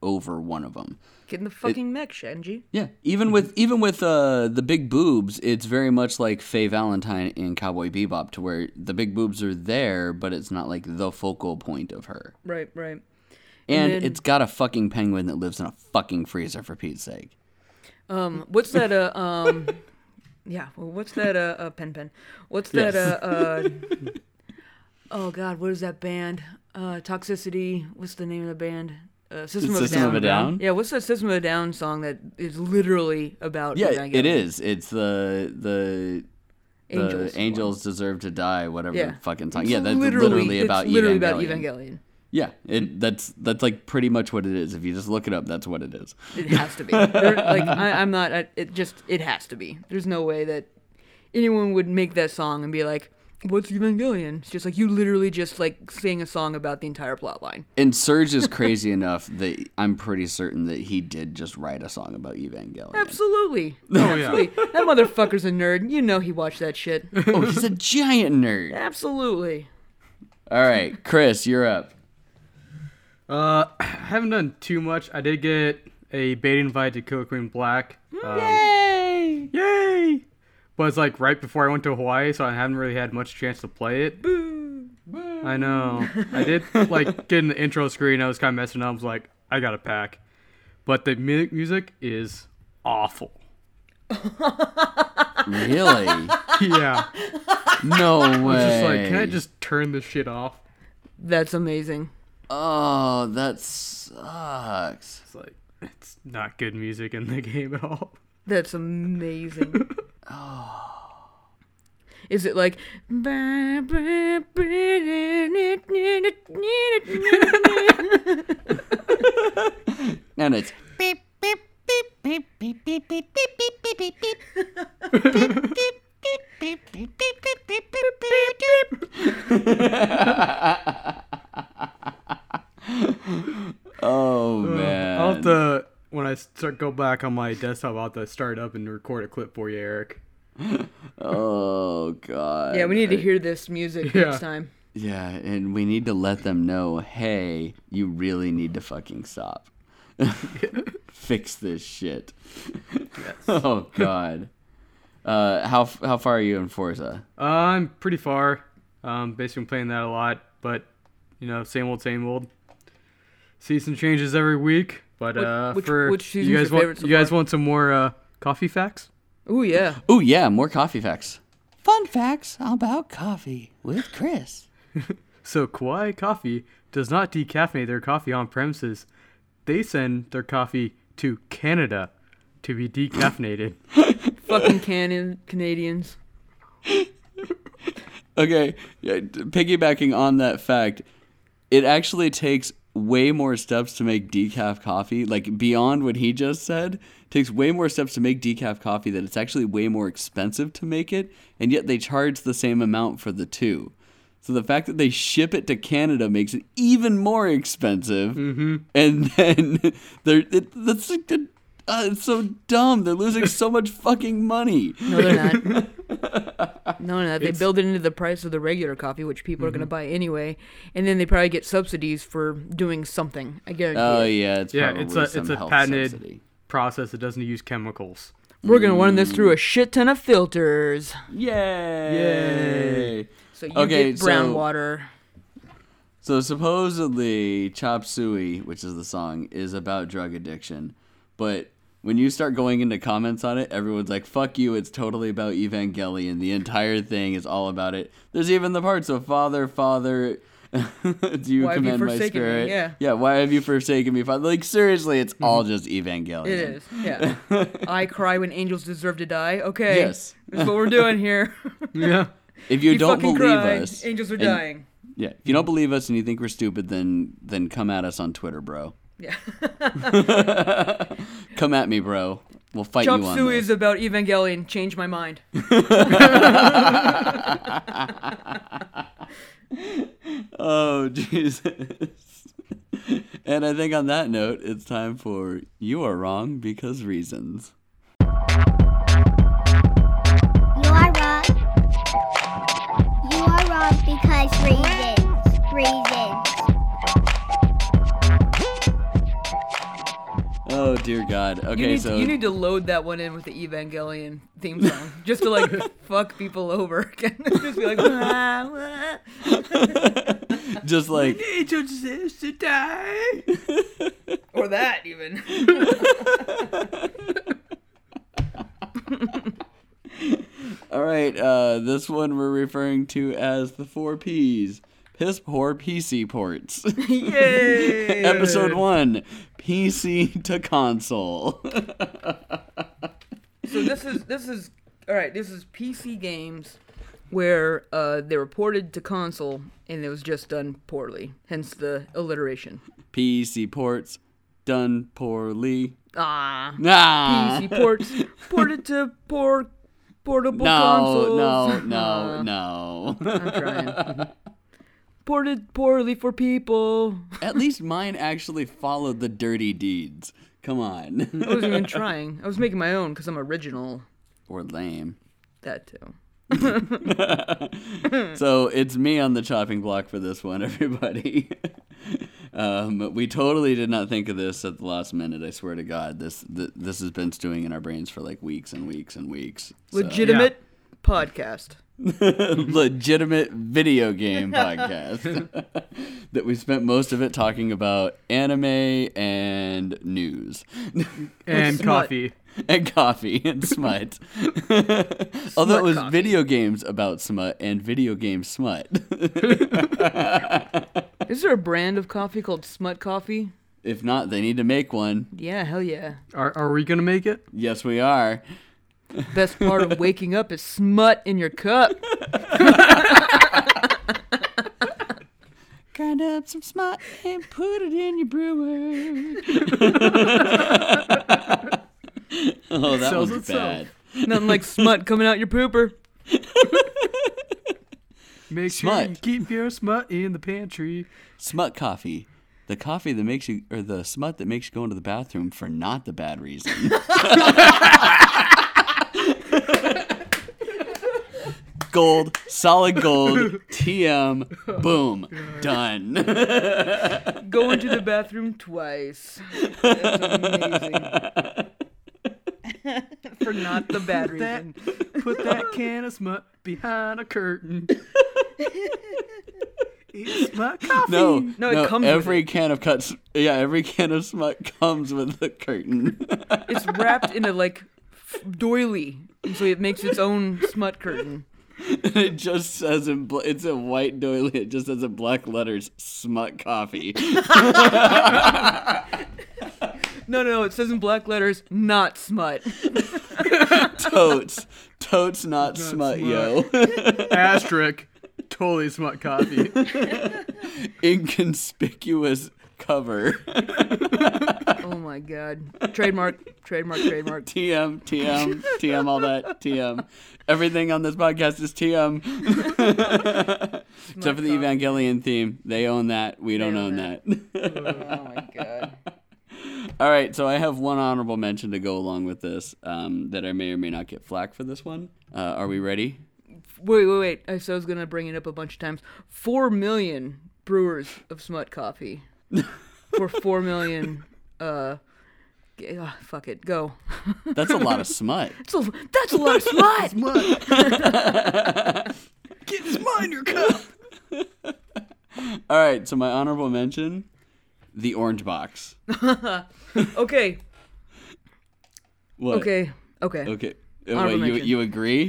over one of them. Get in the fucking mech, Shinji. Yeah, even with even with uh, the big boobs, it's very much like Faye Valentine in Cowboy Bebop, to where the big boobs are there, but it's not like the focal point of her. Right, right. And, And then- it's got a fucking penguin that lives in a fucking freezer, for Pete's sake. Um, what's that? Uh, um, yeah. Well, what's that? Uh, uh pen pen. What's that? Yes. Uh, uh, oh God, what is that band? Uh, Toxicity. What's the name of the band? Uh, System, of, a System Down. of a Down? Yeah. What's that System of a Down song that is literally about? Yeah, Evangelion? it is. It's the the the Angels. angels, deserve to die, whatever Yeah. fucking song. It's Yeah, that's literally, it's about literally Evangelion. about Evangelion. Yeah, it that's that's like pretty much what it is. If you just look it up, that's what it is. It has to be. There- like I, I'm not. I, it just. It has to be. There's no way that anyone would make that song and be like, "What's Evangelion?" It's just like you literally just like sang a song about the entire plot line. And Surge is crazy enough that I'm pretty certain that he did just write a song about Evangelion. Absolutely. Oh, yeah. Absolutely. That motherfucker's a nerd. You know he watched that shit. Oh, he's a giant nerd. Absolutely. All right, Chris, you're up. Uh, I haven't done too much. I did get a beta invite to Killer Queen Black. Um, Yay! Yay! But it's like right before I went to Hawaii, so I haven't really had much chance to play it. I know. I did like get in the intro screen. I was kind of messing up. I was like, I got a pack. But the mu- music is awful. Really? Yeah. No way. It's just like, can I just turn this shit off? That's amazing. Oh, that sucks. It's like, it's not good music in the game at all. That's amazing. Oh. Is it like And it's beep beep beep beep beep beep beep beep beep beep beep beep beep beep beep beep beep beep beep oh man. I'll have to, when I start go back on my desktop, I'll have to start up and record a clip for you, Eric. Oh god. Yeah, we need to hear this music Yeah. next time. Yeah, and we need to let them know, hey, you really need to fucking stop. Fix this shit. Yes. Oh god. Uh, how how far are you in Forza? Uh, I'm pretty far. Um, basically been playing that a lot, but you know, same old, same old. Season changes every week, but Which- uh, which- for which season's you guys your favorite want so you guys far? want some more uh, coffee facts? Ooh yeah. Oh yeah, more coffee facts. Fun facts about coffee with Chris. So Kauai Coffee does not decaffeinate their coffee on premises. They send their coffee to Canada to be decaffeinated. Fucking Canon Canadians. Okay, yeah, d- piggybacking on that fact, it actually takes way more steps to make decaf coffee. Like beyond what he just said, it takes way more steps to make decaf coffee that it's actually way more expensive to make it, and yet they charge the same amount for the two. So the fact that they ship it to Canada makes it even more expensive, mm-hmm. and then they're it, that's like the, uh, it's so dumb. They're losing so much fucking money. No, they're not. No, no, they build it into the price of the regular coffee, which people are going to buy anyway, and then they probably get subsidies for doing something. I guarantee. Oh it. yeah, it's Yeah, probably it's a some it's a health patented subsidy. process that doesn't use chemicals. We're going to run this through a shit ton of filters, Yay! so you Okay, get brown so- water. So supposedly, Chop Suey, which is the song, is about drug addiction. But when you start going into comments on it, everyone's like, fuck you, it's totally about Evangelion. The entire thing is all about it. There's even the parts of Father, Father, do you Why have you commend my forsaken me? spirit? Yeah. Yeah, why have you forsaken me, Father? Like, seriously, it's all just Evangelion. It is, yeah. I cry when angels deserve to die. Okay, Yes. that's what we're doing here. Yeah. If you, You don't fucking believe cry. us... Angels are and- dying. Yeah, if you don't believe us and you think we're stupid, then then come at us on Twitter, bro. Yeah. Come at me, bro. We'll fight Chop you on Suey this. is about Evangelion. Change my mind. Oh, Jesus. And I think on that note, it's time for You Are Wrong Because Reasons. You are wrong. You are wrong because reasons. Reasons. Oh dear God. Okay, you need, so you need to load that one in with the Evangelion theme song, just to like fuck people over. Just be like, wah, wah. just like Angel deserves to die. Or that even. all right. Uh, this one we're referring to as the four P's. Piss poor P C ports. Yay! Episode one, P C to console. So this is this is all right. This is P C games where uh, they were ported to console and it was just done poorly. Hence the alliteration. P C ports done poorly. Ah. Nah. P C ports ported to poor portable No, consoles. no, no, Ah, no. I'm trying. Ported poorly for people. At least mine actually followed the dirty deeds. Come on. I wasn't even trying. I was making my own because I'm original. Or lame. That too. So it's me on the chopping block for this one, everybody. um, we totally did not think of this at the last minute. I swear to God, this th- this has been stewing in our brains for like weeks and weeks and weeks. So. Legitimate podcast. Legitimate video game podcast that we spent most of it talking about anime and news And Smut. coffee. and coffee and smut. Although it was coffee. video games about smut and video game smut. Is there a brand of coffee called Smut Coffee? If not, they need to make one. Yeah, hell yeah. Are, are we going to make it? Yes, we are. Best part of waking up is smut in your cup. Grind up some smut and put it in your brewer. Oh, that Sells was itself. bad. Nothing like smut coming out your pooper. Make Smut. sure you keep your smut in the pantry. Smut coffee. The coffee that makes you, or the smut that makes you go into the bathroom for not the bad reason. Gold, solid gold, T M, boom, done. Go into the bathroom twice. That's amazing. For not the bad reason. Put that can of smut behind a curtain. It's smut coffee. No, No, no, it comes with every it. can of cuts. Yeah, every can of smut comes with the curtain. It's wrapped in a like f- doily, so it makes its own smut curtain. It just says in bl- it's a white doily. It just says in black letters, "Smut Coffee." No, no, no, it says in black letters, not smut. Totes, totes, not, smut, smut. yo. Asterisk. Totally smut coffee. Inconspicuous cover. Oh my god. Trademark, trademark, trademark. T M, T M, T M, all that. T M. Everything on this podcast is T M. Except for the Evangelion theme. They own that. We don't own own that. Oh my god. All right, so I have one honorable mention to go along with this um, that I may or may not get flack for this one. Uh, are we ready? Wait, wait, wait. I, so I was going to bring it up a bunch of times. Four million brewers of smut coffee. For four million, uh, g- uh, fuck it, go. That's a lot of smut. That's a, that's a lot of smut! Get smut in your cup. All right, so my honorable mention, the orange box. Okay, What? okay, okay. Okay. Uh, Honorable Wait, you, mention. you agree?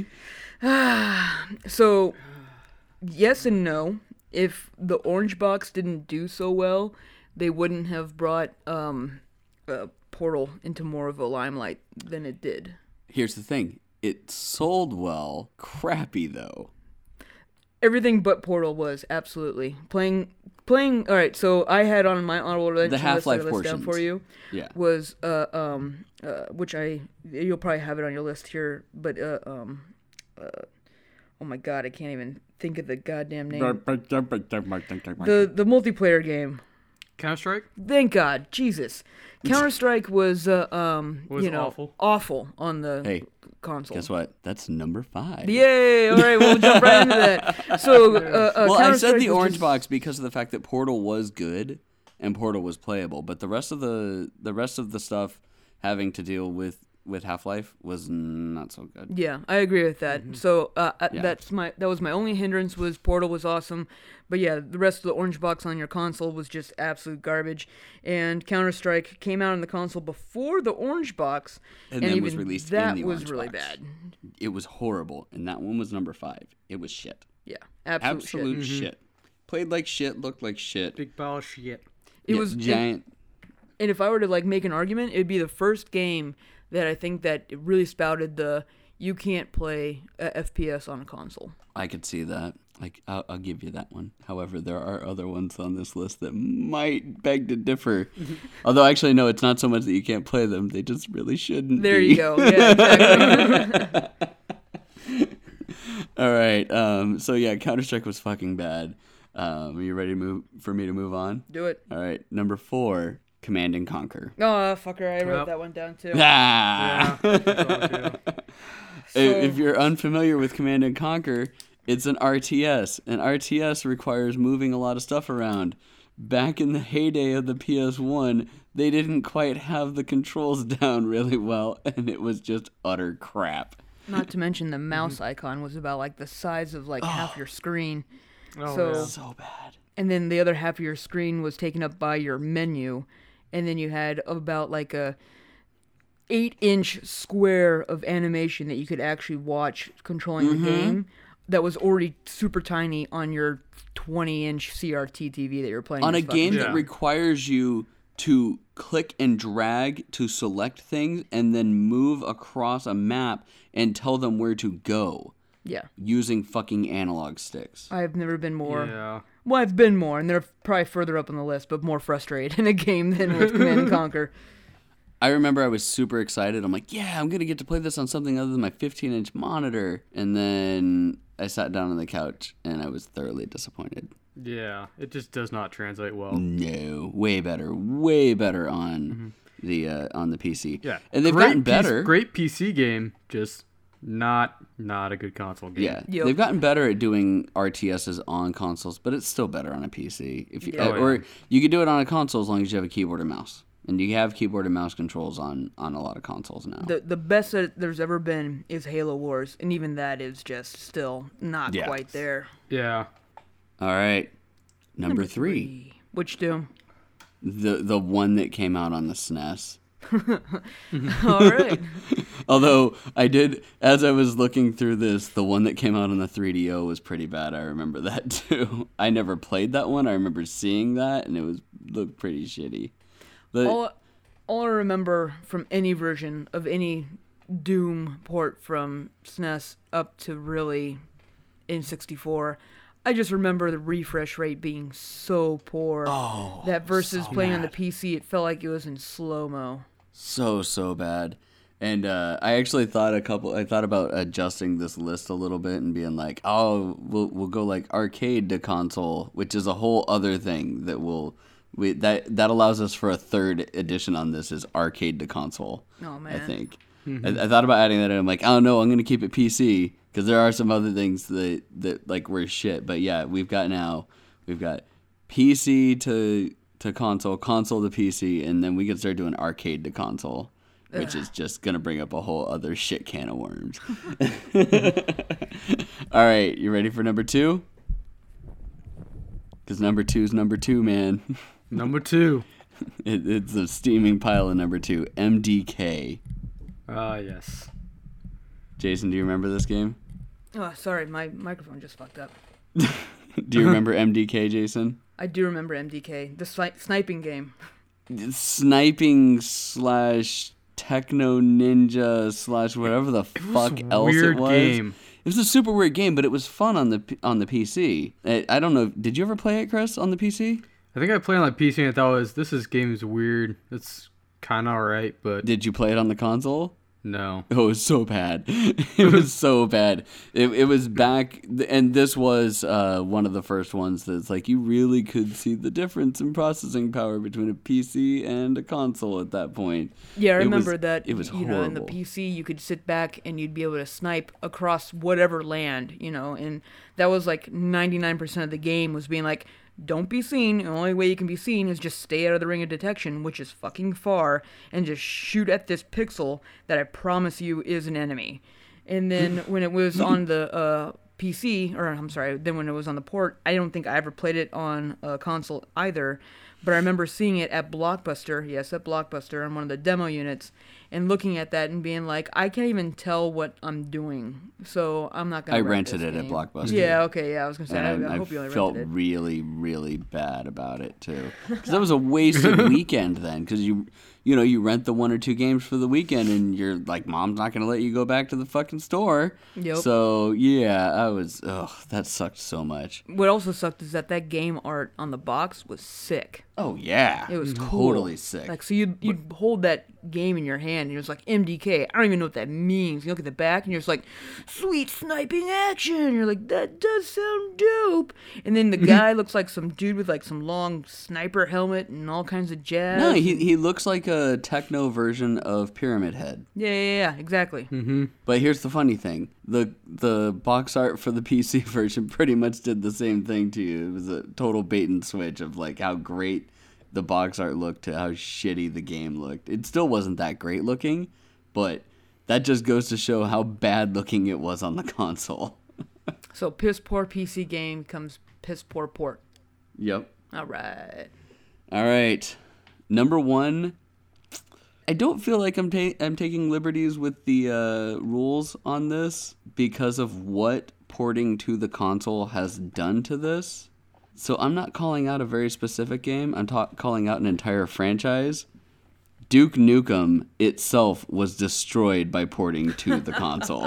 So, yes and no. If the orange box didn't do so well, they wouldn't have brought um, uh, Portal into more of a limelight than it did. Here's the thing. It sold well. Crappy, though. Everything but Portal was, absolutely. Playing, playing. All right, so I had on my honorable mention list that Half-Life I list down portions. for you Yeah. was, uh, um, uh, which I, you'll probably have it on your list here, but, uh, um, uh, oh my god, I can't even think of the goddamn name. The, the multiplayer game. Counter Strike? Thank God, Jesus. Counter Strike was, uh, um, Was you know, awful. awful on the Hey, console. guess what? That's number five. Yay! All right, we'll jump right into that. So, uh, uh, Well, I said Counter-Strike the was orange just- box because of the fact that Portal was good and Portal was playable, but the rest of the the rest of the stuff having to deal with with Half-Life was not so good. Yeah, I agree with that. Mm-hmm. So uh, uh, Yeah. that's my that was my only hindrance. Was Portal was awesome, but yeah, the rest of the orange box on your console was just absolute garbage. And Counter Strike came out on the console before the orange box, And and, then even was released that in the was orange really box. bad. It was horrible, and that one was number five. It was shit. Yeah, absolute, Absolute shit. shit. Played like shit, looked like shit. Big pile of shit. It Yeah, was giant. And if I were to like make an argument, it'd be the first game that I think that it really spouted the you can't play uh, F P S on a console. I could see that. Like, I'll, I'll give you that one. However, there are other ones on this list that might beg to differ. Although, actually, no, it's not so much that you can't play them; they just really shouldn't. There be. you go. Yeah, exactly. All right. Um. So yeah, Counter Strike was fucking bad. Um. Are you ready to move for me to move on? Do it. All right. Number four, Command and Conquer. Oh, fucker, I wrote Yep. that one down too. Ah. Yeah. that's all too. If if you're unfamiliar with Command and Conquer, it's an R T S. An R T S requires moving a lot of stuff around. Back in the heyday of the P S one, they didn't quite have the controls down really well, and it was just utter crap. Not to mention the mouse icon was about like the size of like half your screen. Oh, So- yeah. So bad. And then the other half of your screen was taken up by your menu, and then you had about like a eight inch square of animation that you could actually watch controlling Mm-hmm. the game that was already super tiny on your twenty inch C R T T V that you're playing On a this fucking game Yeah. that requires you to click and drag to select things and then move across a map and tell them where to go Yeah, using fucking analog sticks. I've never been more. Yeah. Well, I've been more, and they're probably further up on the list, but more frustrated in a game than with Command and Conquer. I remember I was super excited. I'm like, yeah, I'm going to get to play this on something other than my fifteen inch monitor. And then I sat down on the couch and I was thoroughly disappointed. Yeah. It just does not translate well. No, way better, way better on the uh, on the P C. Yeah. and they've Great gotten P C better. great P C game, just not not a good console game. Yeah, Yep. they've gotten better at doing R T Ss on consoles, but it's still better on a P C. If you, Yeah. uh, Oh, or yeah. you can do it on a console as long as you have a keyboard and mouse, and you have keyboard and mouse controls on on a lot of consoles now. The the best that there's ever been is Halo Wars, and even that is just still not Yeah. quite there. Yeah. All right, number, three, Which do? the the one that came out on the S N E S. All right. Although I did, as I was looking through this, the one that came out on the three D O was pretty bad. I remember that too. I never played that one. I remember seeing that, and it was looked pretty shitty. But all, all I remember from any version of any Doom port from S N E S up to really N sixty-four, I just remember the refresh rate being so poor. oh, that versus so playing on the bad. P C, it felt like it was in slow mo. so so bad. And uh, I actually thought a couple. I thought about adjusting this list a little bit and being like, "Oh, we'll we'll go like arcade to console," which is a whole other thing that will we that that allows us for a third edition on this is arcade to console. Oh I man. think I, I thought about adding that, and I'm like, "Oh no, I'm gonna keep it P C because there are some other things that that like were shit." But yeah, we've got now we've got P C to to console, console to P C, and then we can start doing arcade to console. Which is just gonna bring up a whole other shit can of worms. All right, you ready for number two? Because number two's number two, man. Number two. It, it's a steaming pile of number two. M D K. Ah, yes. Jason, do you remember this game? Oh, sorry, my microphone just fucked up. Do you remember M D K, Jason? I do remember M D K, the sni- sniping game. Sniping slash techno ninja slash whatever the fuck else weird it was. game. It was a super weird game, but it was fun on the P- on the P C. I, I don't know. Did you ever play it, Chris, on the P C? I think I played on like P C and I thought was this is game is weird. It's kind of alright, but Did you play it on the console? no. Oh, it was so bad. It was so bad. It, it was back, and this was uh, one of the first ones that's like you really could see the difference in processing power between a P C and a console at that point. Yeah, I It was- remember that. It was you know, in the horrible. P C, you could sit back and you'd be able to snipe across whatever land, you know, and that was like ninety-nine percent of the game was being like, don't be seen. The only way you can be seen is just stay out of the ring of detection, which is fucking far, and just shoot at this pixel that I promise you is an enemy. And then when it was on the uh, P C, or I'm sorry, then when it was on the port, I don't think I ever played it on a console either. But I remember seeing it at Blockbuster, yes, at Blockbuster, on one of the demo units, and looking at that and being like, I can't even tell what I'm doing, so I'm not gonna. I rent rented this it game. at Blockbuster. Yeah, okay, yeah, I was gonna say, I, And I I, hope you only felt rented it. really, really bad about it too, because that was a wasted weekend then. Because you, you know, you rent the one or two games for the weekend, and you're like, mom's not gonna let you go back to the fucking store. Yep. So yeah, I was. Ugh, that sucked so much. What also sucked is that that game art on the box was sick. Oh yeah, It was totally cool. sick. Like, so you'd, you'd hold that game in your hand, and it was like, M D K. I don't even know what that means. You look at the back, and you're just like, sweet sniping action. You're like, that does sound dope. And then the guy looks like some dude with, like, some long sniper helmet and all kinds of jazz. No, he he looks like a techno version of Pyramid Head. Yeah, yeah, yeah, exactly. But here's the funny thing: the the box art for the P C version pretty much did the same thing to you. It was a total bait and switch of like how great the box art looked to how shitty the game looked. It still wasn't that great looking, but that just goes to show how bad looking it was on the console. So, piss poor P C game becomes piss poor port. Yep. All right. All right. Number one. I don't feel like I'm ta- I'm taking liberties with the uh, rules on this because of what porting to the console has done to this. So I'm not calling out a very specific game. I'm ta- calling out an entire franchise. Duke Nukem itself was destroyed by porting to the console.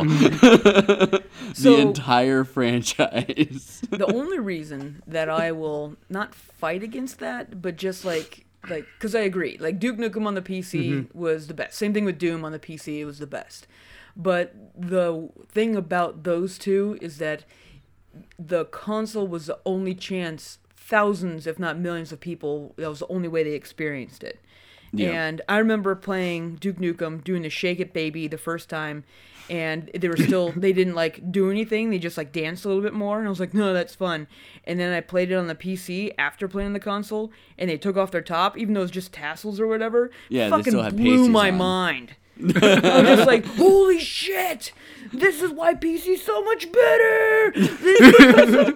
the So- entire franchise. The only reason that I will not fight against that, but just like, like, because I agree, like Duke Nukem on the P C was the best. Same thing with Doom on the P C, it was the best. But the thing about those two is that the console was the only chance thousands, if not millions of people, that was the only way they experienced it. Yeah. And I remember playing Duke Nukem, doing the Shake It Baby the first time, and they were still, they didn't like do anything, they just like danced a little bit more, and I was like, no, that's fun. And then I played it on the P C after playing the console, and they took off their top, even though it was just tassels or whatever. Yeah, they fucking still had blew pasties my on. mind. I was just like, holy shit! This is why P C's so much better! This is because of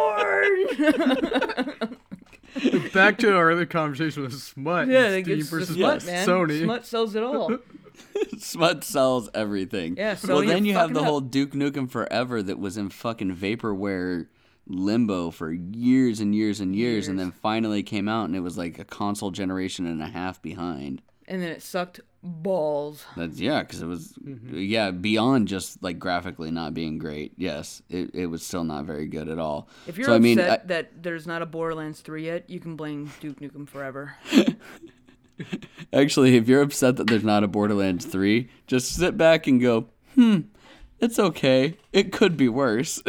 porn! Back to our earlier conversation with Smut. Yeah, and like, Steam it's the versus smut, man. Sony. Smut sells it all. Smut sells everything. Yeah, so well, you're then you have fucking the up. whole Duke Nukem Forever that was in fucking vaporware limbo for years and years and years, and then finally came out, and it was like a console generation and a half behind. And then it sucked balls. That's yeah, because it was yeah beyond just like graphically not being great. Yes, it it was still not very good at all. If you're so, I upset mean, I- that there's not a Borderlands three yet, you can blame Duke Nukem Forever. Actually, if you're upset that there's not a Borderlands three, just sit back and go, hmm, it's okay. It could be worse.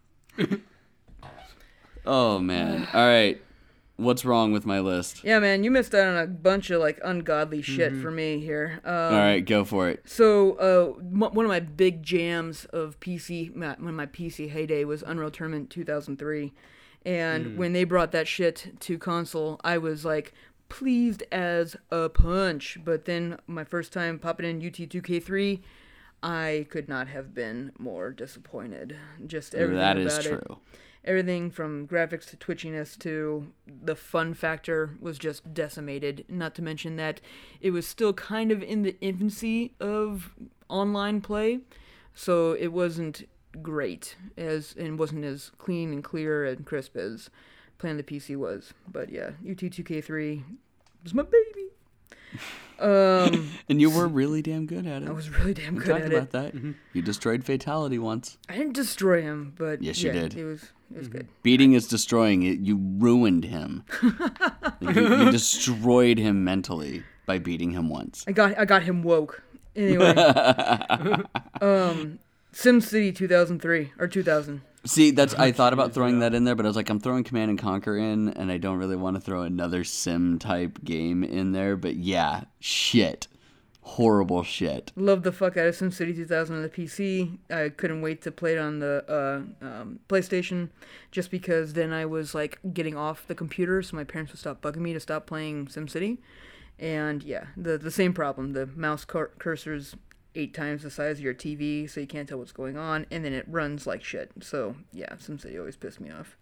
Oh, man. All right. What's wrong with my list? Yeah, man, you missed out on a bunch of like ungodly shit for me here. Um, All right, go for it. So, uh, m- one of my big jams of P C, my, when my P C heyday was Unreal Tournament two thousand three. And when they brought that shit to console, I was like pleased as a punch. But then my first time popping in U T two K three, I could not have been more disappointed. Just everything That about is it. true. Everything from graphics to twitchiness to the fun factor was just decimated. Not to mention that it was still kind of in the infancy of online play, so it wasn't great as and wasn't as clean and clear and crisp as playing the P C was. But yeah, U T two K three was my baby. Um, And you were really damn good at it. I was really damn we good talked at about it. that. You destroyed Fatality once. I didn't destroy him, but Yes, you yeah, did. It was it was good. Beating is destroying it. You ruined him. Like, you, you destroyed him mentally by beating him once. I got I got him woke. Anyway, um, SimCity two thousand three or two thousand. See, that's I thought about throwing that in there, but I was like, I'm throwing Command and Conquer in, and I don't really want to throw another sim type game in there. But yeah, shit, horrible shit. Loved the fuck out of SimCity two thousand on the P C. I couldn't wait to play it on the uh, um, PlayStation, just because then I was like getting off the computer, so my parents would stop bugging me to stop playing SimCity. And yeah, the the same problem. The mouse cur- cursor's eight times the size of your T V, so you can't tell what's going on, and then it runs like shit. So yeah, SimCity always pissed me off.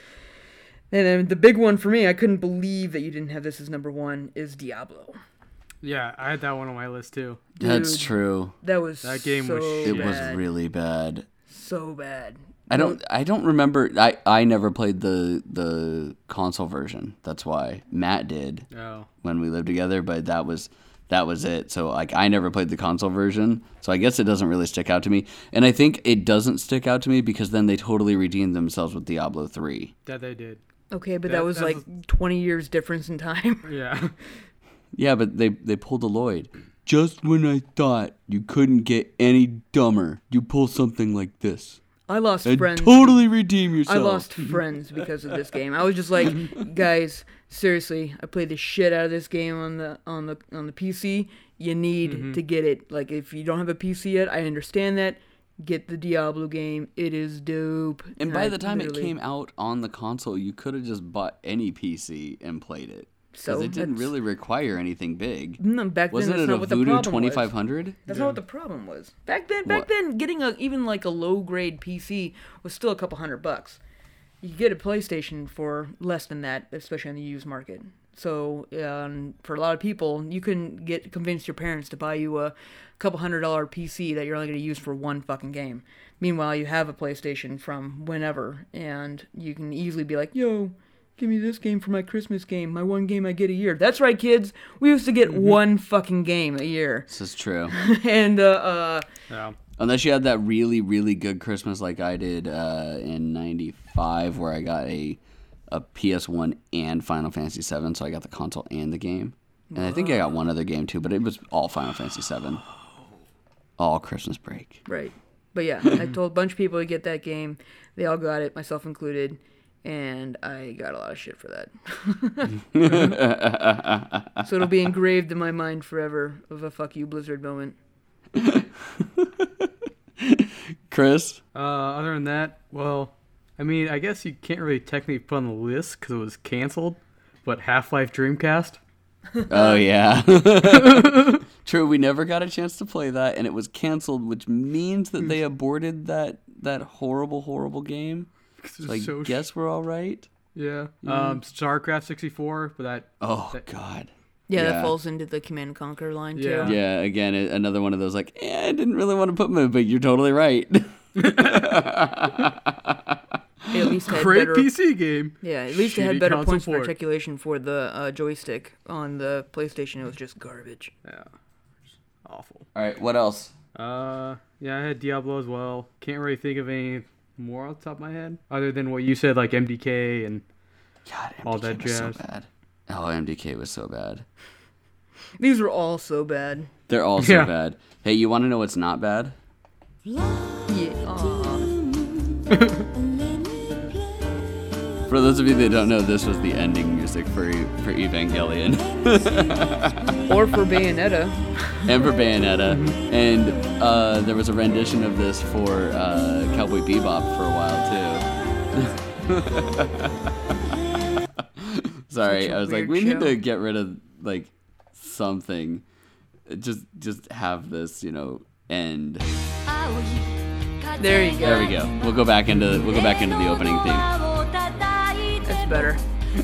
And then the big one for me, I couldn't believe that you didn't have this as number one, is Diablo. Yeah, I had that one on my list too. Dude, That's true. That was That game so was It shit. bad. was really bad. so bad. I don't I don't remember I, I never played the the console version. That's why Matt did Oh. when we lived together, but that was that was it. So like I never played the console version. So I guess it doesn't really stick out to me. And I think it doesn't stick out to me because then they totally redeemed themselves with Diablo three. That they did. Okay, but That- that was that's like twenty years difference in time. Yeah. Yeah, but they they pulled a Lloyd. Just when I thought you couldn't get any dumber, you pull something like this. I lost And friends. totally redeem yourself. I lost friends because of this game. I was just like, guys, seriously, I played the shit out of this game on the on the on the P C. You need Mm-hmm. to get it. Like, if you don't have a P C yet, I understand that. Get the Diablo game. It is dope. And by I the time it literally- came out on the console, you could have just bought any P C and played it. Because So it didn't that's- really require anything big. No, back Wasn't then, it that's a not what the Voodoo problem twenty-five was. hundred? That's not what the problem was. Back then, back What? then, getting a even like a low grade P C was still a couple hundred bucks. You could get a PlayStation for less than that, especially on the used market. So um, for a lot of people, you couldn't get convince your parents to buy you a couple hundred dollar P C that you're only going to use for one fucking game. Meanwhile, you have a PlayStation from whenever, and you can easily be like, "Yo, give me this game for my Christmas game, my one game I get a year." That's right, kids. We used to get one fucking game a year. This is true. and uh, uh, Yeah. Unless you had that really, really good Christmas like I did uh, in ninety-five, where I got a a P S one and Final Fantasy seven, so I got the console and the game. And I think I got one other game too, but it was all Final Fantasy seven. All Christmas break. right. But yeah, I told a bunch of people to get that game. They all got it, myself included, and I got a lot of shit for that. So it'll be engraved in my mind forever of a fuck you Blizzard moment. Chris? Uh, other than that, well, I mean, I guess you can't really technically put on the list because it was canceled, but Half-Life Dreamcast. Oh, yeah. True, we never got a chance to play that, and it was canceled, which means that they aborted that, that horrible, horrible game. 'Cause So I it's so sh- guess we're all right. yeah. Um, StarCraft sixty-four, but that. Oh, that- God. Yeah, Yeah. that falls into the Command and Conquer line too. Yeah. Yeah, again, a- another one of those like, eh, I didn't really want to put my, but you're totally right. It at least had Great better. P C game. Yeah, at least it Shitty had better console points of port. articulation for the uh, joystick. On the PlayStation, it was just garbage. Yeah. Awful. All right, what else? Uh, yeah, I had Diablo as well. Can't really think of any more off the top of my head, other than what you said, like M D K and God, M D K All that was so jazz. bad. Oh, M D K was so bad. These were all so bad. They're all so Yeah. bad. Hey, you want to know what's not bad? Yeah. Aw. For those of you that don't know, this was the ending music for for Evangelion Or for Bayonetta. and for Bayonetta, and uh, there was a rendition of this for uh, Cowboy Bebop for a while too. Sorry, Such a I was like, weird we need show. to get rid of like something. Just just have this, you know, end. There you go. There we go. We'll go back into we'll go back into the opening theme. That's better.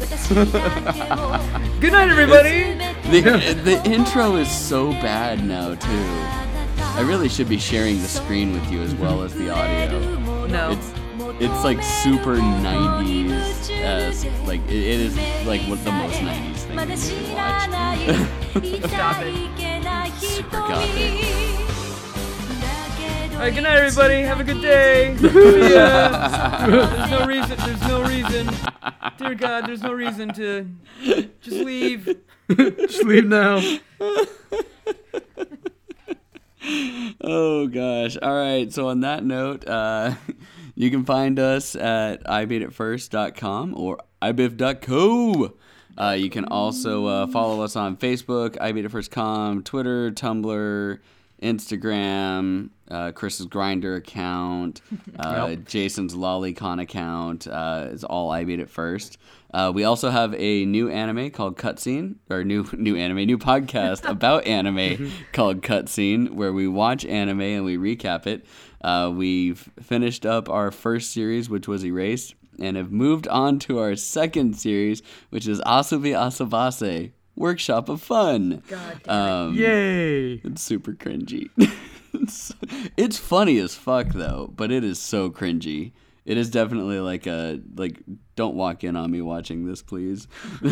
Good night, everybody. The the intro is so bad now too. I really should be sharing the screen with you as well as the audio. No. It's it's like super nineties esque. Like it, it is like what the most nineties thing that you can watch. Stop it. Super gothic. All right, good night, everybody. Have a good day. See ya. There's no reason. There's no reason. Dear God, there's no reason to just leave. just leave now. Oh gosh. All right. So on that note, uh, you can find us at i beat it first dot com or i biff dot co. Uh, you can also uh, follow us on Facebook, I Beat It First Com, Twitter, Tumblr, Instagram, uh, Chris's Grinder account, uh, Yep. Jason's Lolicon account. Uh, it's all I Beat It First. Uh, we also have a new anime called Cutscene, or new new anime, new podcast about anime called Cutscene, where we watch anime and we recap it. Uh, we've finished up our first series, which was Erased, and have moved on to our second series, which is Asobi Asobase, Workshop of Fun. God damn it. Um, Yay! It's super cringy. it's, it's funny as fuck though, but it is so cringy. It is definitely like a like don't walk in on me watching this, please.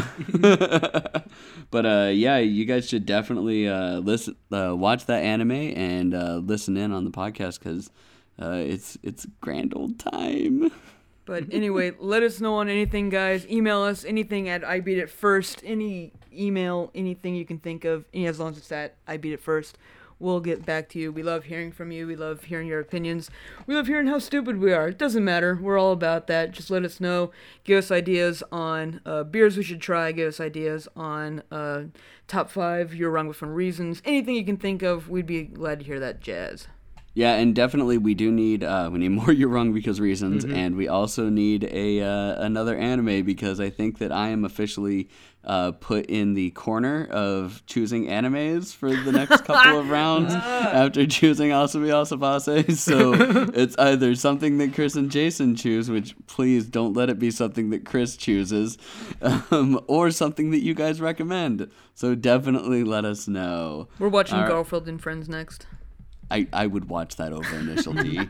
But uh, yeah, you guys should definitely uh, listen, uh, watch that anime and uh, listen in on the podcast because uh, it's it's grand old time. But anyway, let us know on anything, guys. Email us anything at I Beat It First. Any email, anything you can think of, as long as it's at I Beat It First. We'll get back to you. We love hearing from you. We love hearing your opinions. We love hearing how stupid we are. It doesn't matter. We're all about that. Just let us know. Give us ideas on uh, beers we should try. Give us ideas on uh, top five You're Wrong with Fun Reasons. Anything you can think of, we'd be glad to hear that jazz. Yeah, and definitely we do need uh, we need more You're Wrong Because Reasons, Mm-hmm. and we also need a uh, another anime because I think that I am officially uh, put in the corner of choosing animes for the next couple of rounds after choosing Asobi Asobase. So it's either something that Chris and Jason choose, which please don't let it be something that Chris chooses, um, or something that you guys recommend. So definitely let us know. We're watching All right. Garfield and Friends next. I, I would watch that over Initial D.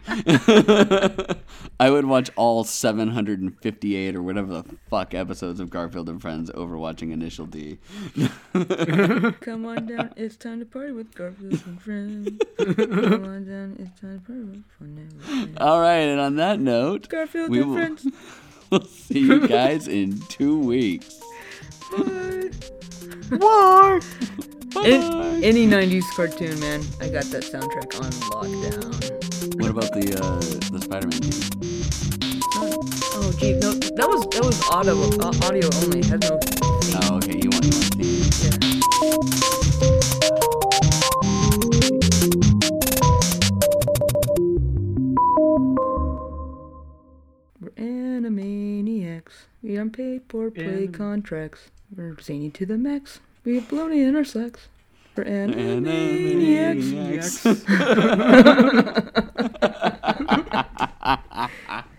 I would watch all seven hundred fifty-eight or whatever the fuck episodes of Garfield and Friends over watching Initial D. Come on down, it's time to party with Garfield and Friends. Come on down, it's time to party with fun and friends. All right, and on that note, Garfield we and will Friends. we'll see you guys in two weeks. Bye. War! Any, any nineties cartoon, man. I got that soundtrack on lockdown. What about the uh, the Spider-Man game? Oh, gee, no, that was that was audio uh, audio only. It had no theme. Oh, okay, you want you want the Yeah. We're Animaniacs. We aren't paid for play Anim- contracts. We're zany to the max. We have baloney in our slacks. We're Animaniacs. Animaniacs.